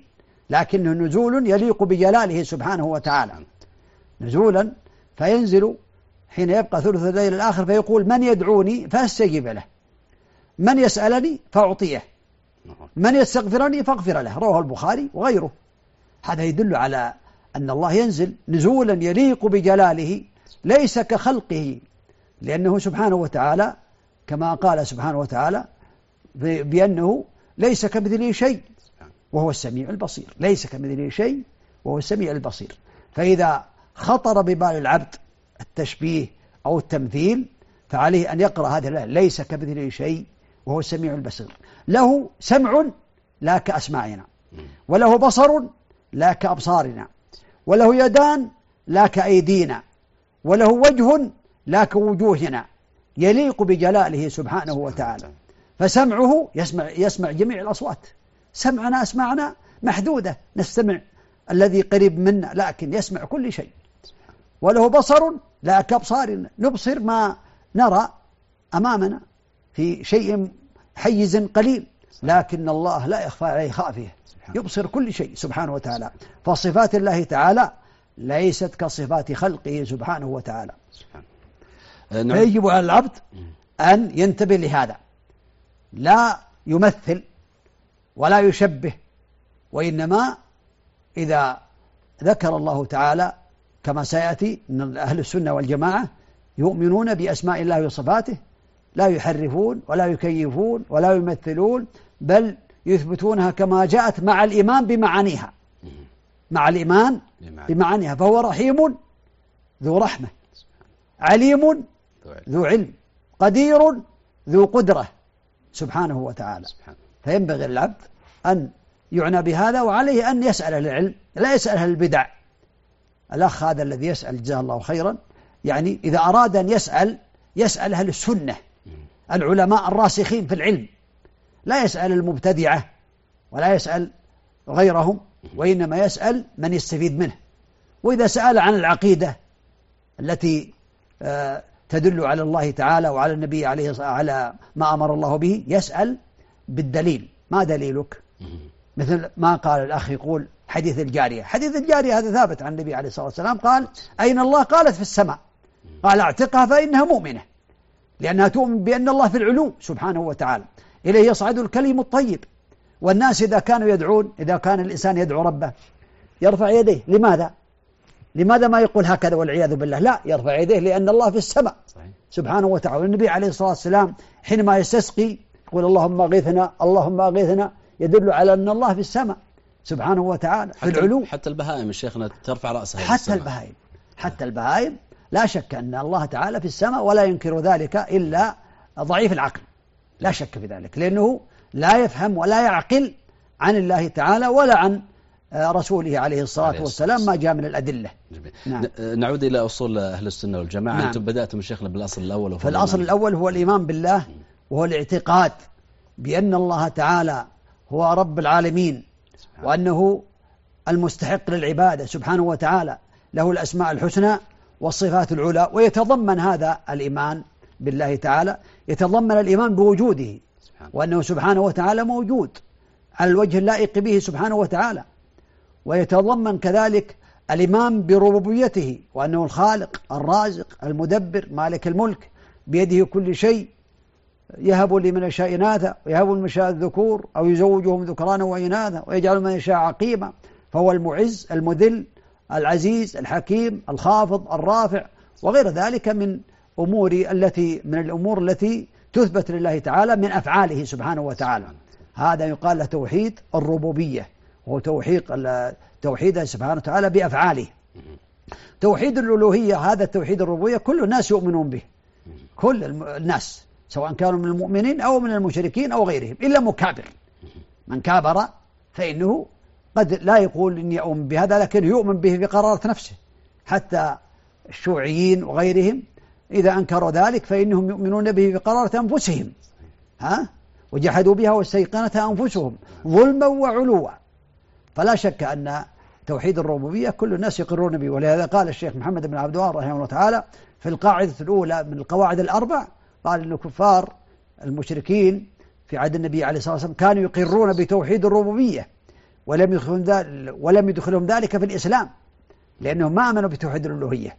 Speaker 3: لكنه نزول يليق بجلاله سبحانه وتعالى، نزولا فينزل حين يبقى ثلث الليل الآخر فيقول من يدعوني فأستجيب له، من يسألني فأعطيه، من يستغفرني فاغفر له. رواه البخاري وغيره. هذا يدل على أن الله ينزل نزولا يليق بجلاله ليس كخلقه، لأنه سبحانه وتعالى كما قال سبحانه وتعالى بأنه ليس كمثله شيء وهو السميع البصير، ليس كمثله شيء وهو السميع البصير. فإذا خطر ببال العبد التشبيه أو التمثيل فعليه أن يقرأ هذه الآية ليس كمثله شيء وهو السميع البصير. له سمع لا كأسماعنا، وله بصر لا كأبصارنا، وله يدان لا كأيدينا، وله وجه لا كوجوهنا، يليق بجلاله سبحانه وتعالى. فسمعه يسمع, يسمع جميع الأصوات، سمعنا أسمعنا محدودة، نستمع الذي قريب منا، لكن يسمع كل شيء. وله بصر لا كأبصارنا، نبصر ما نرى أمامنا في شيء حيز قليل، لكن الله لا يخفى عليه خافية، يبصر كل شيء سبحانه وتعالى. فصفات الله تعالى ليست كصفات خلقه سبحانه وتعالى. فيجب على العبد أن ينتبه لهذا، لا يمثل ولا يشبه، وإنما إذا ذكر الله تعالى كما سيأتي أن أهل السنة والجماعة يؤمنون بأسماء الله وصفاته، لا يحرفون ولا يكيفون ولا يمثلون، بل يثبتونها كما جاءت مع الإيمان بمعانيها، مع الإيمان بمعانيها. فهو رحيم ذو رحمة، عليم ذو علم، قدير ذو قدرة سبحانه وتعالى. فينبغي للعبد أن يعنى بهذا، وعليه أن يسأل أهل العلم، لا يسأل أهل البدع. الأخ هذا الذي يسأل جزاه الله خيرا، يعني إذا أراد أن يسأل يسأل أهل السنة العلماء الراسخين في العلم، لا يسأل المبتدعة ولا يسأل غيرهم، وإنما يسأل من يستفيد منه. وإذا سأل عن العقيدة التي تدل على الله تعالى وعلى النبي عليه الصلاة والسلام على ما أمر الله به، يسأل بالدليل. ما دليلك؟ مثل ما قال الأخ يقول حديث الجارية، حديث الجارية هذا ثابت عن النبي عليه الصلاة والسلام، قال أين الله؟ قالت في السماء، قال اعتقها فإنها مؤمنة، لأنها تؤمن بأن الله في العلو سبحانه وتعالى، إليه يصعد الكلم الطيب. والناس إذا كانوا يدعون، إذا كان الإنسان يدعو ربه يرفع يديه، لماذا؟ لماذا ما يقول هكذا والعياذ بالله؟ لا، يرفع يديه لأن الله في السماء سبحانه وتعالى. والنبي عليه الصلاة والسلام حينما يستسقي يقول اللهم أغثنا اللهم أغثنا، يدل على أن الله في السماء سبحانه وتعالى في العلو.
Speaker 2: حتى البهائم الشيخنا ترفع رأسها،
Speaker 3: حتى البهائم حتى البهائم لا شك أن الله تعالى في السماء، ولا ينكر ذلك إلا ضعيف العقل، لا شك في ذلك، لأنه لا يفهم ولا يعقل عن الله تعالى ولا عن رسوله عليه الصلاة والسلام ما جاء من الأدلة.
Speaker 2: نعم. نعود إلى أصول أهل السنة والجماعة. نعم. أنتم بدأتم شيخنا بالأصل الأول.
Speaker 3: فالأصل الأول هو الإيمان بالله، وهو الاعتقاد بأن الله تعالى هو رب العالمين، وأنه المستحق للعبادة سبحانه وتعالى، له الأسماء الحسنى والصفات العلى. ويتضمن هذا الإيمان بالله تعالى يتضمن الإيمان بوجوده، وأنه سبحانه وتعالى موجود على الوجه اللائق به سبحانه وتعالى. ويتضمن كذلك الإيمان بربوبيته، وأنه الخالق الرازق المدبر مالك الملك، بيده كل شيء، يهب لمن يشاء إناثا ويهب لمن يشاء الذكور أو يزوجهم ذكرانا وإناثا ويجعل من يشاء عقيما. فهو المعز المذل العزيز الحكيم الخافض الرافع، وغير ذلك من أمور التي من الأمور التي تثبت لله تعالى من أفعاله سبحانه وتعالى. هذا يقال له توحيد الربوبية، وهو توحيد توحيده سبحانه وتعالى بأفعاله. توحيد الألوهية، هذا التوحيد الربوبية كل الناس يؤمنون به، كل الناس سواء كانوا من المؤمنين أو من المشركين أو غيرهم، إلا مكابر. من كابر فإنه قد لا يقول إني أؤمن بهذا، لكن يؤمن به بقرارة نفسه. حتى الشيوعيين وغيرهم إذا أنكروا ذلك فإنهم يؤمنون به بقرارة أنفسهم، ها وجحدوا بها واستيقنتها أنفسهم ظلما وعلوا. فلا شك أن توحيد الربوبية كل الناس يقرون به. ولهذا قال الشيخ محمد بن عبد الوهاب رحمه الله تعالى في القاعدة الأولى من القواعد الأربع، قال إن الكفار المشركين في عهد النبي عليه الصلاة والسلام كانوا يقرون بتوحيد الربوبية ولم يدخلهم ذلك ولم يدخلهم ذلك في الإسلام، لأنهم ما آمنوا بتوحيد الألوهية.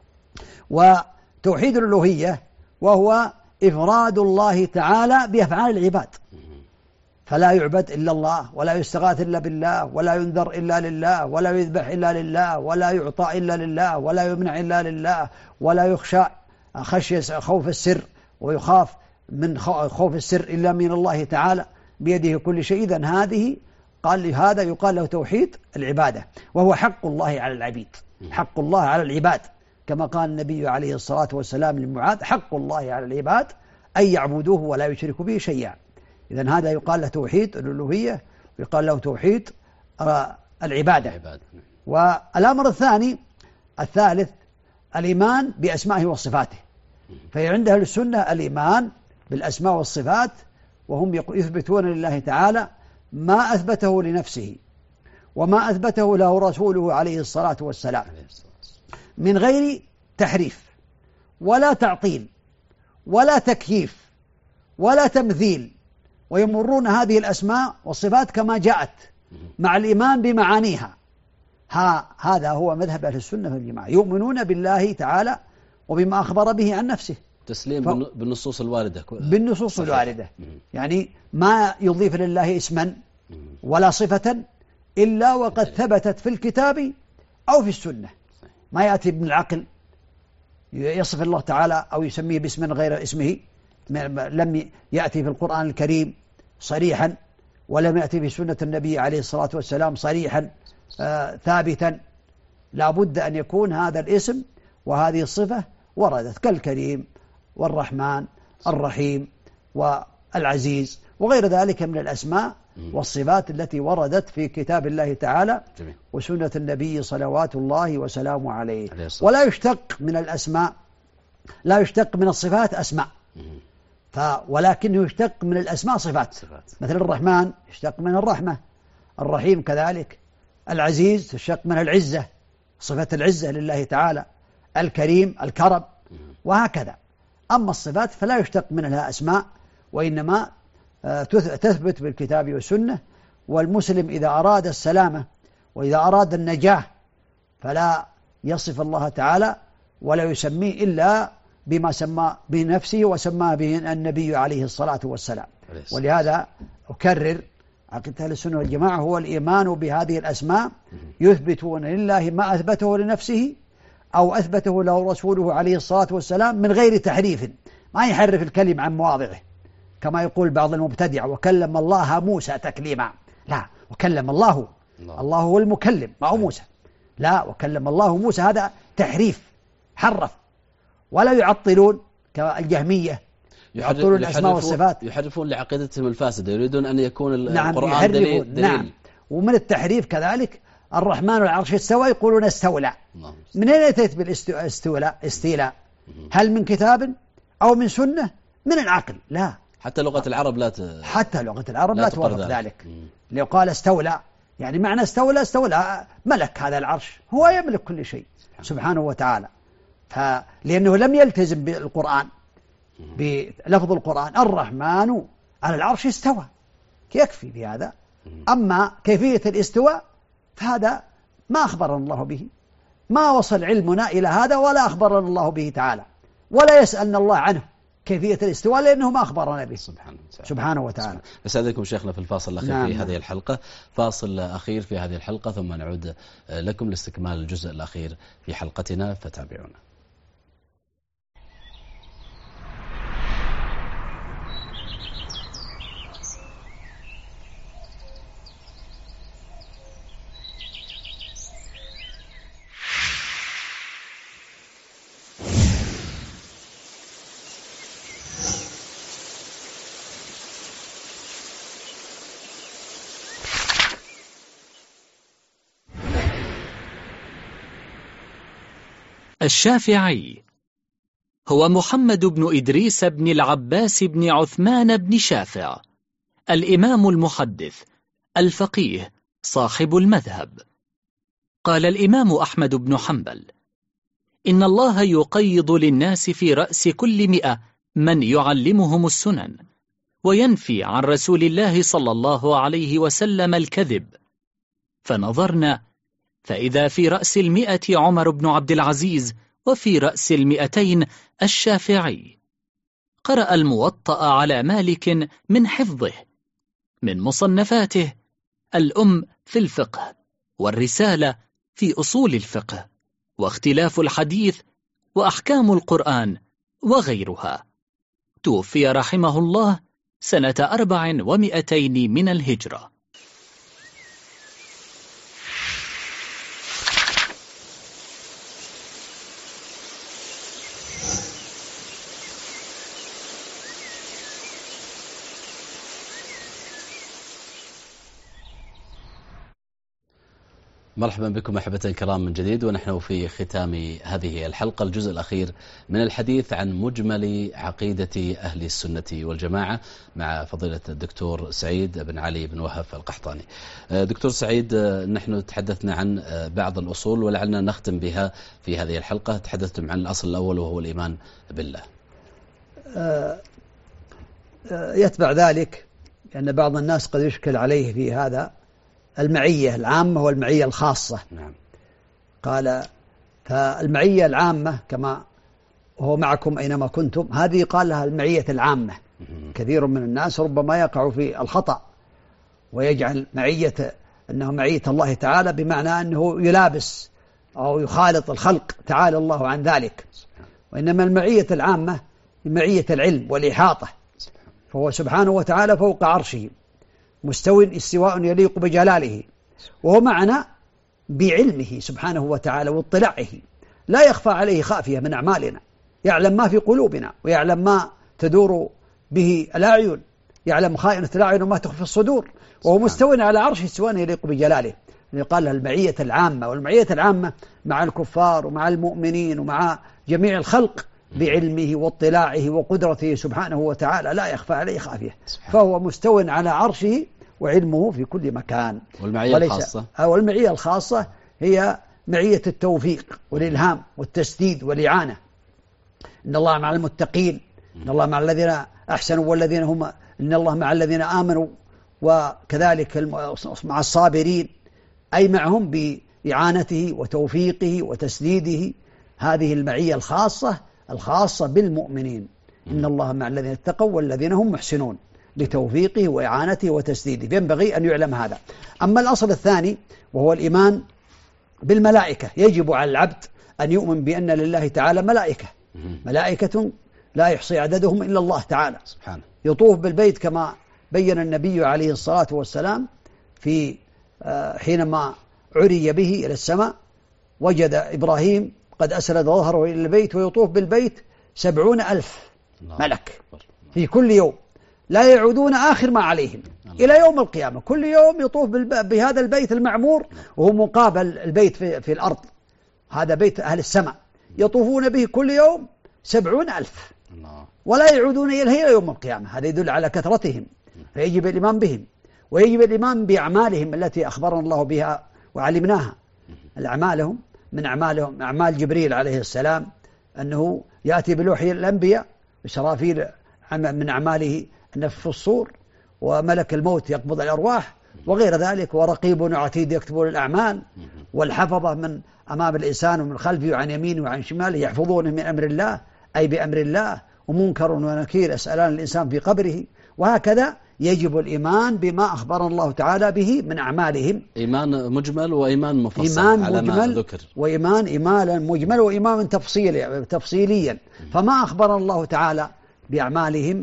Speaker 3: وتوحيد الألوهية وهو إفراد الله تعالى بأفعال العباد، فلا يعبد إلا الله، ولا يستغاث إلا بالله، ولا ينذر إلا لله، ولا يذبح إلا لله، ولا يعطى إلا لله، ولا يمنع إلا لله، ولا يخشى خشية خوف السر ويخاف من خوف السر إلا من الله تعالى بيده كل شيء. إذن هذه قال هذا يقال له توحيد العبادة، وهو حق الله على العبيد، حق الله على العباد، كما قال النبي عليه الصلاة والسلام لمعاذ: حق الله على العباد أن يعبدوه ولا يشركوا به شيئا. إذن هذا يقال له توحيد الألوهية، ويقال له توحيد العبادة. والأمر الثاني الثالث الإيمان بأسمائه وصفاته. فعند أهل السنة الإيمان بالأسماء والصفات، وهم يثبتون لله تعالى ما أثبته لنفسه وما أثبته له رسوله عليه الصلاة والسلام من غير تحريف ولا تعطيل ولا تكييف ولا تمثيل، ويمرون هذه الأسماء والصفات كما جاءت مع الإيمان بمعانيها. ها هذا هو مذهب أهل السنة والجماعة، يؤمنون بالله تعالى وبما أخبر به عن نفسه،
Speaker 2: تسليم ف... بالنصوص الواردة
Speaker 3: بالنصوص صحيح. الواردة يعني ما يضيف لله اسما ولا صفة إلا وقد ثبتت في الكتاب أو في السنة، ما يأتي من العقل يصف الله تعالى أو يسميه باسم غير اسمه، لم يأتي في القرآن الكريم صريحا، ولم يأتي في سنة النبي عليه الصلاة والسلام صريحا آه ثابتا. لا بد أن يكون هذا الاسم وهذه الصفة وردت، كالكريم والرحمن الرحيم والعزيز وغير ذلك من الأسماء والصفات التي وردت في كتاب الله تعالى جميل. وسنة النبي صلوات الله وسلامه عليه. ولا يشتق من الأسماء، لا يشتق من الصفات أسماء، ف ولكنه يشتق من الأسماء صفات. صفات مثل الرحمن يشتق من الرحمة، الرحيم كذلك، العزيز يشتق من العزة، صفة العزة لله تعالى، الكريم الكرم، وهكذا. أما الصفات فلا يشتق منها أسماء، وإنما تثبت بالكتاب والسنة. والمسلم إذا أراد السلامة وإذا أراد النجاة فلا يصف الله تعالى ولا يسميه إلا بما سمى بنفسه وسمى به النبي عليه الصلاة والسلام. ولهذا أكرر عقيدة أهل السنة والجماعة هو الإيمان بهذه الأسماء، يثبتون لله ما أثبته لنفسه أو أثبته له رسوله عليه الصلاة والسلام من غير تحريف، ما يحرف الكلم عن مواضعه كما يقول بعض المبتدع: وكلم الله موسى تكليما. لا، وكلم الله الله, الله هو المكلم ما هو موسى. لا، وكلم الله موسى هذا تحريف، حرف. ولا يعطلون كالجهمية يعطلون الأسماء والصفات،
Speaker 2: يحرفون لعقيدتهم الفاسدة، يريدون أن يكون
Speaker 3: نعم
Speaker 2: القرآن دليل, دليل.
Speaker 3: نعم. ومن التحريف كذلك الرحمن والعرش استوى يقولون استولى. من أين أتيت بالاستولاء استيلاء؟ هل من كتاب أو من سنة؟ من العقل؟ لا.
Speaker 2: حتى لغة العرب لا ت...
Speaker 3: حتى لغة العرب لا, لا توافق ذلك, ذلك. لو قال استولى يعني معنى استولى استولى ملك هذا العرش، هو يملك كل شيء سبحانه وتعالى. فلأنه لم يلتزم بالقرآن بلفظ القرآن الرحمن على العرش استوى، يكفي بهذا. أما كيفية الاستواء فهذا ما أخبرنا الله به، ما وصل علمنا إلى هذا ولا أخبرنا الله به تعالى، ولا يسألنا الله عنه كيفية الاستواء لأنه ما أخبرنا به سبحانه, سبحانه وتعالى.
Speaker 2: أستاذنكم شيخنا في الفاصل الأخير نعم. في هذه الحلقة، فاصل أخير في هذه الحلقة، ثم نعود لكم لاستكمال الجزء الأخير في حلقتنا، فتابعونا.
Speaker 8: الشافعي هو محمد بن إدريس بن العباس بن عثمان بن شافع، الإمام المحدث الفقيه صاحب المذهب. قال الإمام أحمد بن حنبل: إن الله يقيض للناس في رأس كل مئة من يعلمهم السنن، وينفي عن رسول الله صلى الله عليه وسلم الكذب، فنظرنا فإذا في رأس المئة عمر بن عبد العزيز وفي رأس المئتين الشافعي. قرأ الموطأ على مالك من حفظه. من مصنفاته الأم في الفقه، والرسالة في أصول الفقه، واختلاف الحديث، وأحكام القرآن، وغيرها. توفي رحمه الله سنة أربع ومئتين من الهجرة.
Speaker 2: مرحبا بكم أحبة الكرام من جديد، ونحن في ختام هذه الحلقة الجزء الأخير من الحديث عن مجمل عقيدة أهل السنة والجماعة مع فضيلة الدكتور سعيد بن علي بن وهف القحطاني. دكتور سعيد، نحن تحدثنا عن بعض الأصول ولعلنا نختم بها في هذه الحلقة. تحدثتم عن الأصل الأول وهو الإيمان بالله.
Speaker 3: يتبع ذلك لأن بعض الناس قد يشكل عليه في هذا المعية العامة والمعية الخاصة.
Speaker 2: نعم.
Speaker 3: قال فالمعية العامة كما هو معكم أينما كنتم، هذه قال لها المعية العامة. كثير من الناس ربما يقع في الخطأ ويجعل معية أنه معية الله تعالى بمعنى أنه يلابس أو يخالط الخلق، تعالى الله عن ذلك. وإنما المعية العامة معية العلم والإحاطة، فهو سبحانه وتعالى فوق عرشه مستو استواء يليق بجلاله، وهو معنا بعلمه سبحانه وتعالى واطلاعه، لا يخفى عليه خافية من أعمالنا، يعلم ما في قلوبنا ويعلم ما تدور به الأعين، يعلم خائنة الأعين وما تخفي الصدور، وهو مستو على عرشه استواء يليق بجلاله. قال لها المعية العامة، والمعية العامة مع الكفار ومع المؤمنين ومع جميع الخلق بعلمه واطلاعه وقدرته سبحانه وتعالى، لا يخفى عليه خافية، فهو مستو على عرشه وعلمه في كل مكان.
Speaker 2: والمعية الخاصة
Speaker 3: والمعية الخاصة هي معية التوفيق والإلهام والتسديد والإعانة. إن الله مع المتقين، إن الله مع الذين أحسنوا والذين هم إن الله مع الذين آمنوا، وكذلك مع الصابرين، أي معهم بإعانته وتوفيقه وتسديده. هذه المعية الخاصة الخاصة بالمؤمنين. إن الله مع الذين اتقوا والذين هم محسنون، بتوفيقه وإعانته وتسديده، ينبغي أن يعلم هذا. أما الأصل الثاني وهو الإيمان بالملائكة، يجب على العبد أن يؤمن بأن لله تعالى ملائكة، ملائكة لا يحصي عددهم إلا الله تعالى،
Speaker 2: سبحانه.
Speaker 3: يطوف بالبيت كما بين النبي عليه الصلاة والسلام في حينما عري به إلى السماء، وجد إبراهيم قد أسند ظهره إلى البيت ويطوف بالبيت سبعون ألف ملك في كل يوم، لا يعودون آخر ما عليهم إلى يوم القيامة. كل يوم يطوف بهذا البيت المعمور، وهو مقابل البيت في, في الأرض، هذا بيت أهل السماء، يطوفون به كل يوم سبعون ألف ولا يعودون إليه يوم القيامة. هذا يدل على كثرتهم، فيجب الإيمان بهم، ويجب الإيمان بأعمالهم التي أخبرنا الله بها وعلمناها. الأعمالهم من أعمالهم أعمال جبريل عليه السلام، أنه يأتي بلوحي الأنبياء، إسرافيل من أعماله نفخ الصور، وملك الموت يقبض الأرواح، وغير ذلك، ورقيب وعتيد يكتبون الأعمال، والحفظة من أمام الإنسان ومن خلفه وعن يمينه وعن شماله يحفظونه من أمر الله، أي بأمر الله، ومنكر ونكير يسألان الإنسان في قبره. وهكذا يجب الإيمان بما أخبر الله تعالى به من أعمالهم،
Speaker 2: إيمان مجمل وإيمان مفصل،
Speaker 3: إيمان
Speaker 2: على
Speaker 3: مجمل
Speaker 2: ما ذكر،
Speaker 3: وإيمان إيمانا مجمل وإيمان تفصيلي تفصيليا. فما أخبر الله تعالى بأعمالهم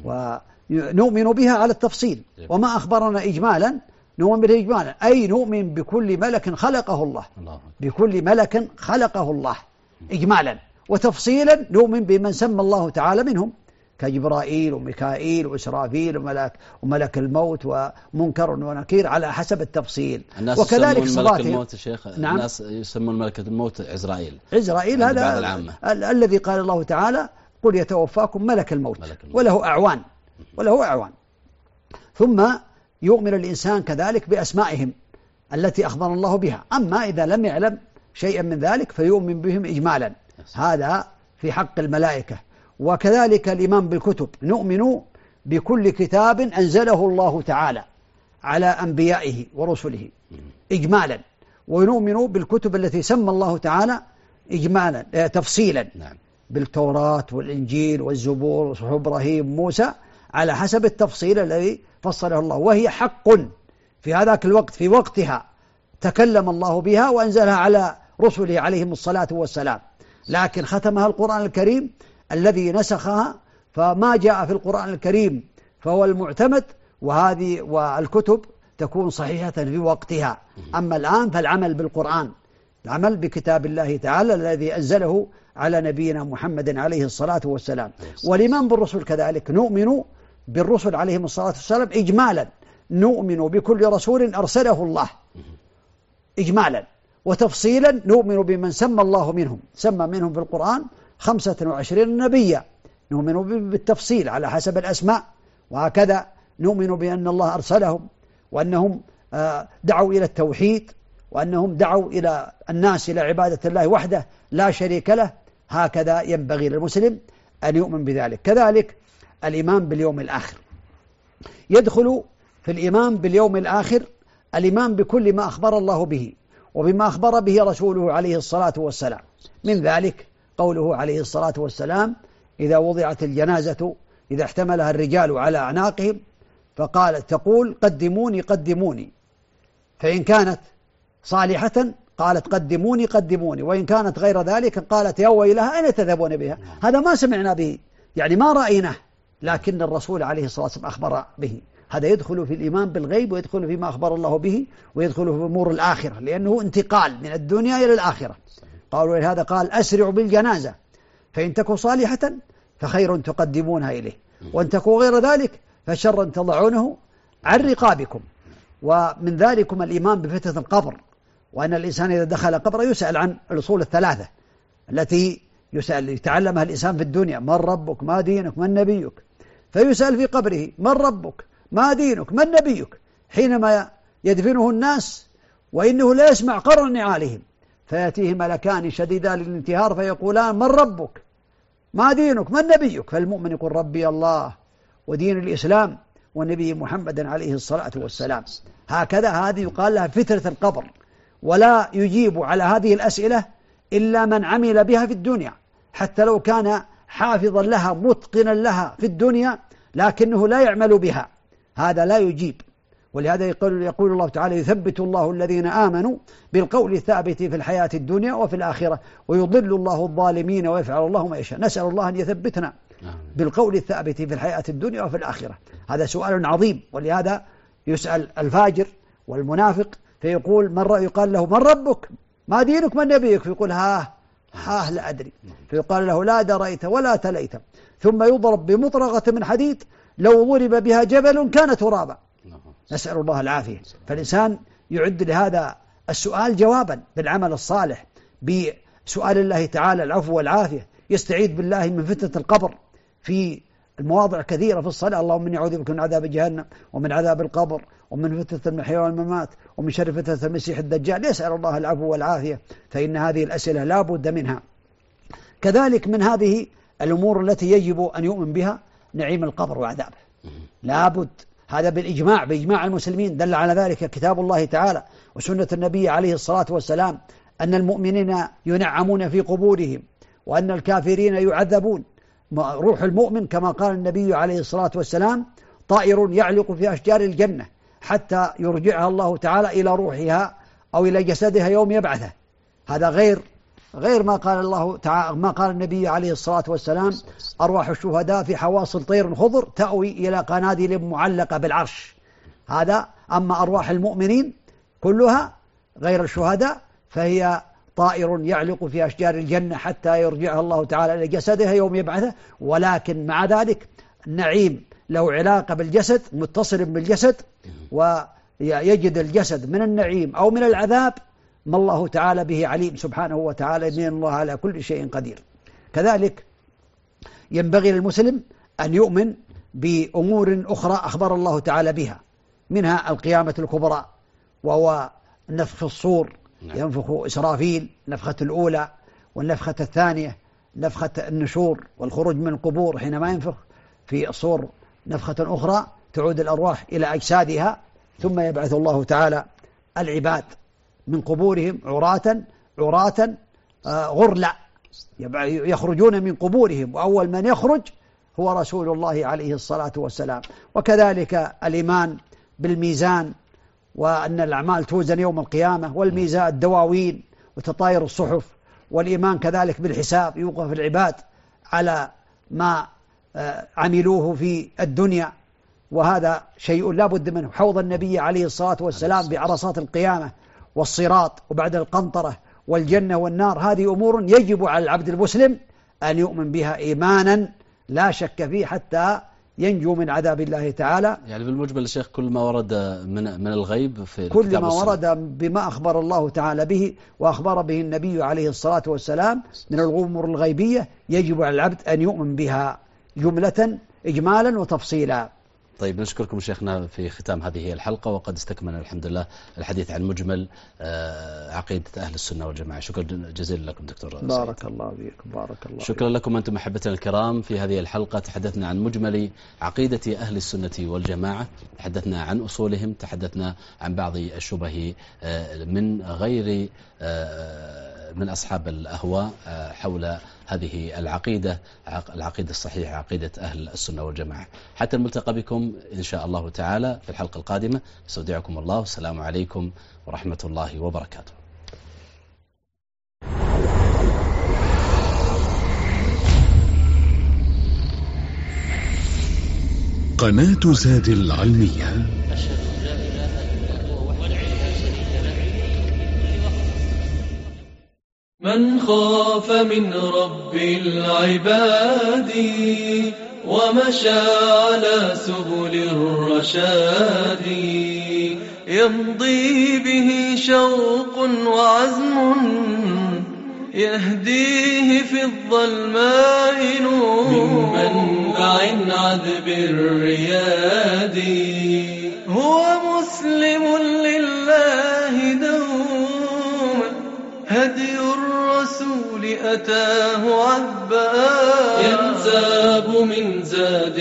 Speaker 3: ونؤمن بها على التفصيل، وما أخبرنا إجمالا نؤمن به إجمالا، أي نؤمن بكل ملك خلقه الله، بكل ملك خلقه الله إجمالا، وتفصيلا نؤمن بمن سمى الله تعالى منهم كجبرائيل وميكائيل وإسرافيل وملك, وملك الموت ومنكر ونكير على حسب التفصيل.
Speaker 2: الناس
Speaker 3: وكذلك
Speaker 2: يسمون ملك الموت يا شيخ.
Speaker 3: نعم.
Speaker 2: الناس يسمون ملك الموت عزرائيل.
Speaker 3: عزرائيل هذا ال الذي قال الله تعالى قل يتوفاكم ملك الموت, ملك الموت. وله أعوان وله أعوان. ثم يؤمن الإنسان كذلك بأسمائهم التي أخبر الله بها. أما إذا لم يعلم شيئا من ذلك فيؤمن بهم إجمالا، هذا في حق الملائكة. وكذلك الإيمان بالكتب، نؤمن بكل كتاب أنزله الله تعالى على أنبيائه ورسله، إجمالا، ونؤمن بالكتب التي سمى الله تعالى إجمالا تفصيلا
Speaker 2: نعم.
Speaker 3: بالتوراة والإنجيل والزبور وصحف إبراهيم موسى على حسب التفصيل الذي فصله الله، وهي حق في هذاك الوقت في وقتها تكلم الله بها وأنزلها على رسله عليهم الصلاة والسلام، لكن ختمها القرآن الكريم الذي نسخها، فما جاء في القرآن الكريم فهو المعتمد، وهذه والكتب تكون صحيحة في وقتها. أما الآن فالعمل بالقرآن، العمل بكتاب الله تعالى الذي أنزله على نبينا محمد عليه الصلاة والسلام. والإيمان بالرسل كذلك، نؤمن بالرسل عليهم الصلاة والسلام إجمالا، نؤمن بكل رسول أرسله الله إجمالا، وتفصيلا نؤمن بمن سمى الله منهم، سمى منهم في القرآن خمسة وعشرين نبيا، نؤمن بالتفصيل على حسب الأسماء. وهكذا نؤمن بأن الله أرسلهم، وأنهم دعوا إلى التوحيد، وأنهم دعوا إلى الناس إلى عبادة الله وحده لا شريك له. هكذا ينبغي للمسلم أن يؤمن بذلك. كذلك الإيمان باليوم الآخر، يدخل في الإيمان باليوم الآخر الإيمان بكل ما أخبر الله به وبما أخبر به رسوله عليه الصلاة والسلام. من ذلك قوله عليه الصلاة والسلام: إذا وضعت الجنازة إذا احتملها الرجال على أعناقهم فقالت تقول قدموني قدموني، فإن كانت صالحة قالت قدموني قدموني، وإن كانت غير ذلك قالت يا ويلها أين تذهبون بها. هذا ما سمعنا به، يعني ما رأيناه، لكن الرسول عليه الصلاة والسلام أخبر به. هذا يدخل في الإيمان بالغيب، ويدخل فيما أخبر الله به، ويدخل في أمور الآخرة، لأنه انتقال من الدنيا إلى الآخرة. قالوا لهذا قال أسرعوا بالجنازة فإن تكن صالحة فخير تقدمونها إليه، وإن تكن غير ذلك فشر تضعونه عن رقابكم. ومن ذلكم الإيمان بفتنة القبر، وأن الإنسان إذا دخل قبره يسأل عن الأصول الثلاثة التي يسأل يتعلمها الإنسان في الدنيا: من ربك، ما دينك، من نبيك. فيسأل في قبره: من ربك، ما دينك، من نبيك، حينما يدفنه الناس وإنه لا يسمع قرن نعالهم، فيأتيه ملكان شديدا للانتهار فيقولان: من ربك، ما دينك، من نبيك. فالمؤمن يقول: ربي الله ودين الإسلام والنبي محمد عليه الصلاة والسلام. هكذا هذه يقال لها فتنة القبر، ولا يجيب على هذه الأسئلة إلا من عمل بها في الدنيا، حتى لو كان حافظا لها متقنا لها في الدنيا لكنه لا يعمل بها، هذا لا يجيب. ولهذا يقول, يقول الله تعالى: يثبت الله الذين آمنوا بالقول الثابت في الحياة الدنيا وفي الآخرة ويضل الله الظالمين ويفعل الله ما يشاء. نسأل الله أن يثبتنا بالقول الثابت في الحياة الدنيا وفي الآخرة. هذا سؤال عظيم، ولهذا يسأل الفاجر والمنافق فيقول: من يقال له: من ربك، ما دينك، من نبيك، فيقول: ها ها لا أدري. فيقال له: لا دريت ولا تليت. ثم يضرب بمطرقة من حديد لو ضرب بها جبل كان ترابا. نسأل الله العافية. فالإنسان يعد لهذا السؤال جوابا بالعمل الصالح، بسؤال الله تعالى العفو والعافية، يستعيذ بالله من فتنة القبر في المواضع كثيرة في الصلاة: اللهم إني أعوذ بك من عذاب جهنم ومن عذاب القبر ومن فتنة المحيا والممات ومن شر فتنة المسيح الدجال. يسأل الله العفو والعافية، فإن هذه الأسئلة لا بد منها. كذلك من هذه الأمور التي يجب أن يؤمن بها نعيم القبر وعذابه، لا بد. هذا بالإجماع، بإجماع المسلمين، دل على ذلك كتاب الله تعالى وسنة النبي عليه الصلاة والسلام، أن المؤمنين ينعمون في قبورهم وأن الكافرين يعذبون. روح المؤمن كما قال النبي عليه الصلاة والسلام: طائر يعلق في أشجار الجنة حتى يرجعها الله تعالى إلى روحها أو إلى جسدها يوم يبعثه. هذا غير غير ما قال الله تعالى، ما قال النبي عليه الصلاة والسلام: أرواح الشهداء في حواصل طير خضر تأوي إلى قناديل معلقة بالعرش. هذا. أما أرواح المؤمنين كلها غير الشهداء فهي طائر يعلق في أشجار الجنة حتى يرجعها الله تعالى إلى جسدها يوم يبعثه. ولكن مع ذلك النعيم له علاقة بالجسد، متصل بالجسد، ويجد الجسد من النعيم أو من العذاب ما الله تعالى به عليم سبحانه وتعالى، إن الله على كل شيء قدير. كذلك ينبغي للمسلم أن يؤمن بأمور أخرى أخبر الله تعالى بها، منها القيامة الكبرى وهو نفخ الصور، ينفخ إسرافيل النفخة الأولى، والنفخة الثانية نفخة النشور والخروج من القبور، حينما ينفخ في الصور نفخة أخرى تعود الأرواح إلى أجسادها، ثم يبعث الله تعالى العباد من قبورهم عراة عراة غرلا، يخرجون من قبورهم، وأول من يخرج هو رسول الله عليه الصلاة والسلام. وكذلك الإيمان بالميزان، وأن الأعمال توزن يوم القيامة، والميزان الدواوين وتطاير الصحف، والإيمان كذلك بالحساب، يوقف العباد على ما عملوه في الدنيا، وهذا شيء لا بد منه. حوض النبي عليه الصلاة والسلام بعرصات القيامة، والصراط، وبعد القنطرة، والجنة والنار، هذه أمور يجب على العبد المسلم أن يؤمن بها إيمانا لا شك فيه حتى ينجو من عذاب الله تعالى.
Speaker 2: يعني بالمجمل الشيخ كل ما ورد من من الغيب في
Speaker 3: كل ما ورد بما أخبر الله تعالى به وأخبر به النبي عليه الصلاة والسلام من الأمور الغيبية يجب على العبد أن يؤمن بها جملة إجمالا وتفصيلا.
Speaker 2: طيب، نشكركم شيخنا في ختام هذه الحلقة، وقد استكملنا الحمد لله الحديث عن مجمل عقيدة أهل السنة والجماعة. شكرا جزيلا لكم دكتور سعيد.
Speaker 3: بارك الله فيكم. بارك الله
Speaker 2: شكرا فيك. لكم أنتم محبتنا الكرام. في هذه الحلقة تحدثنا عن مجمل عقيدة أهل السنة والجماعة، تحدثنا عن أصولهم، تحدثنا عن بعض الشبه من غير من أصحاب الأهواء حول هذه العقيدة العقيدة الصحيحة، عقيدة أهل السنة والجماعة. حتى الملتقى بكم إن شاء الله تعالى في الحلقة القادمة. استودعكم الله، والسلام عليكم ورحمة الله وبركاته.
Speaker 9: قناة زاد العلمية.
Speaker 1: من خاف من رب العباد ومشى على سبل الرشاد، يمضي به شوق وعزم يهديه في الظلماء نور، من منبع عذب الرياد. هو مسلم لله دوما، هدي الرسول أتاه عذبا، ينساب من زاد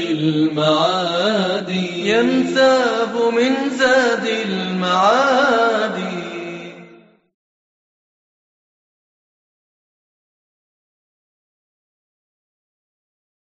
Speaker 1: المعاد، ينساب من زاد المعاد.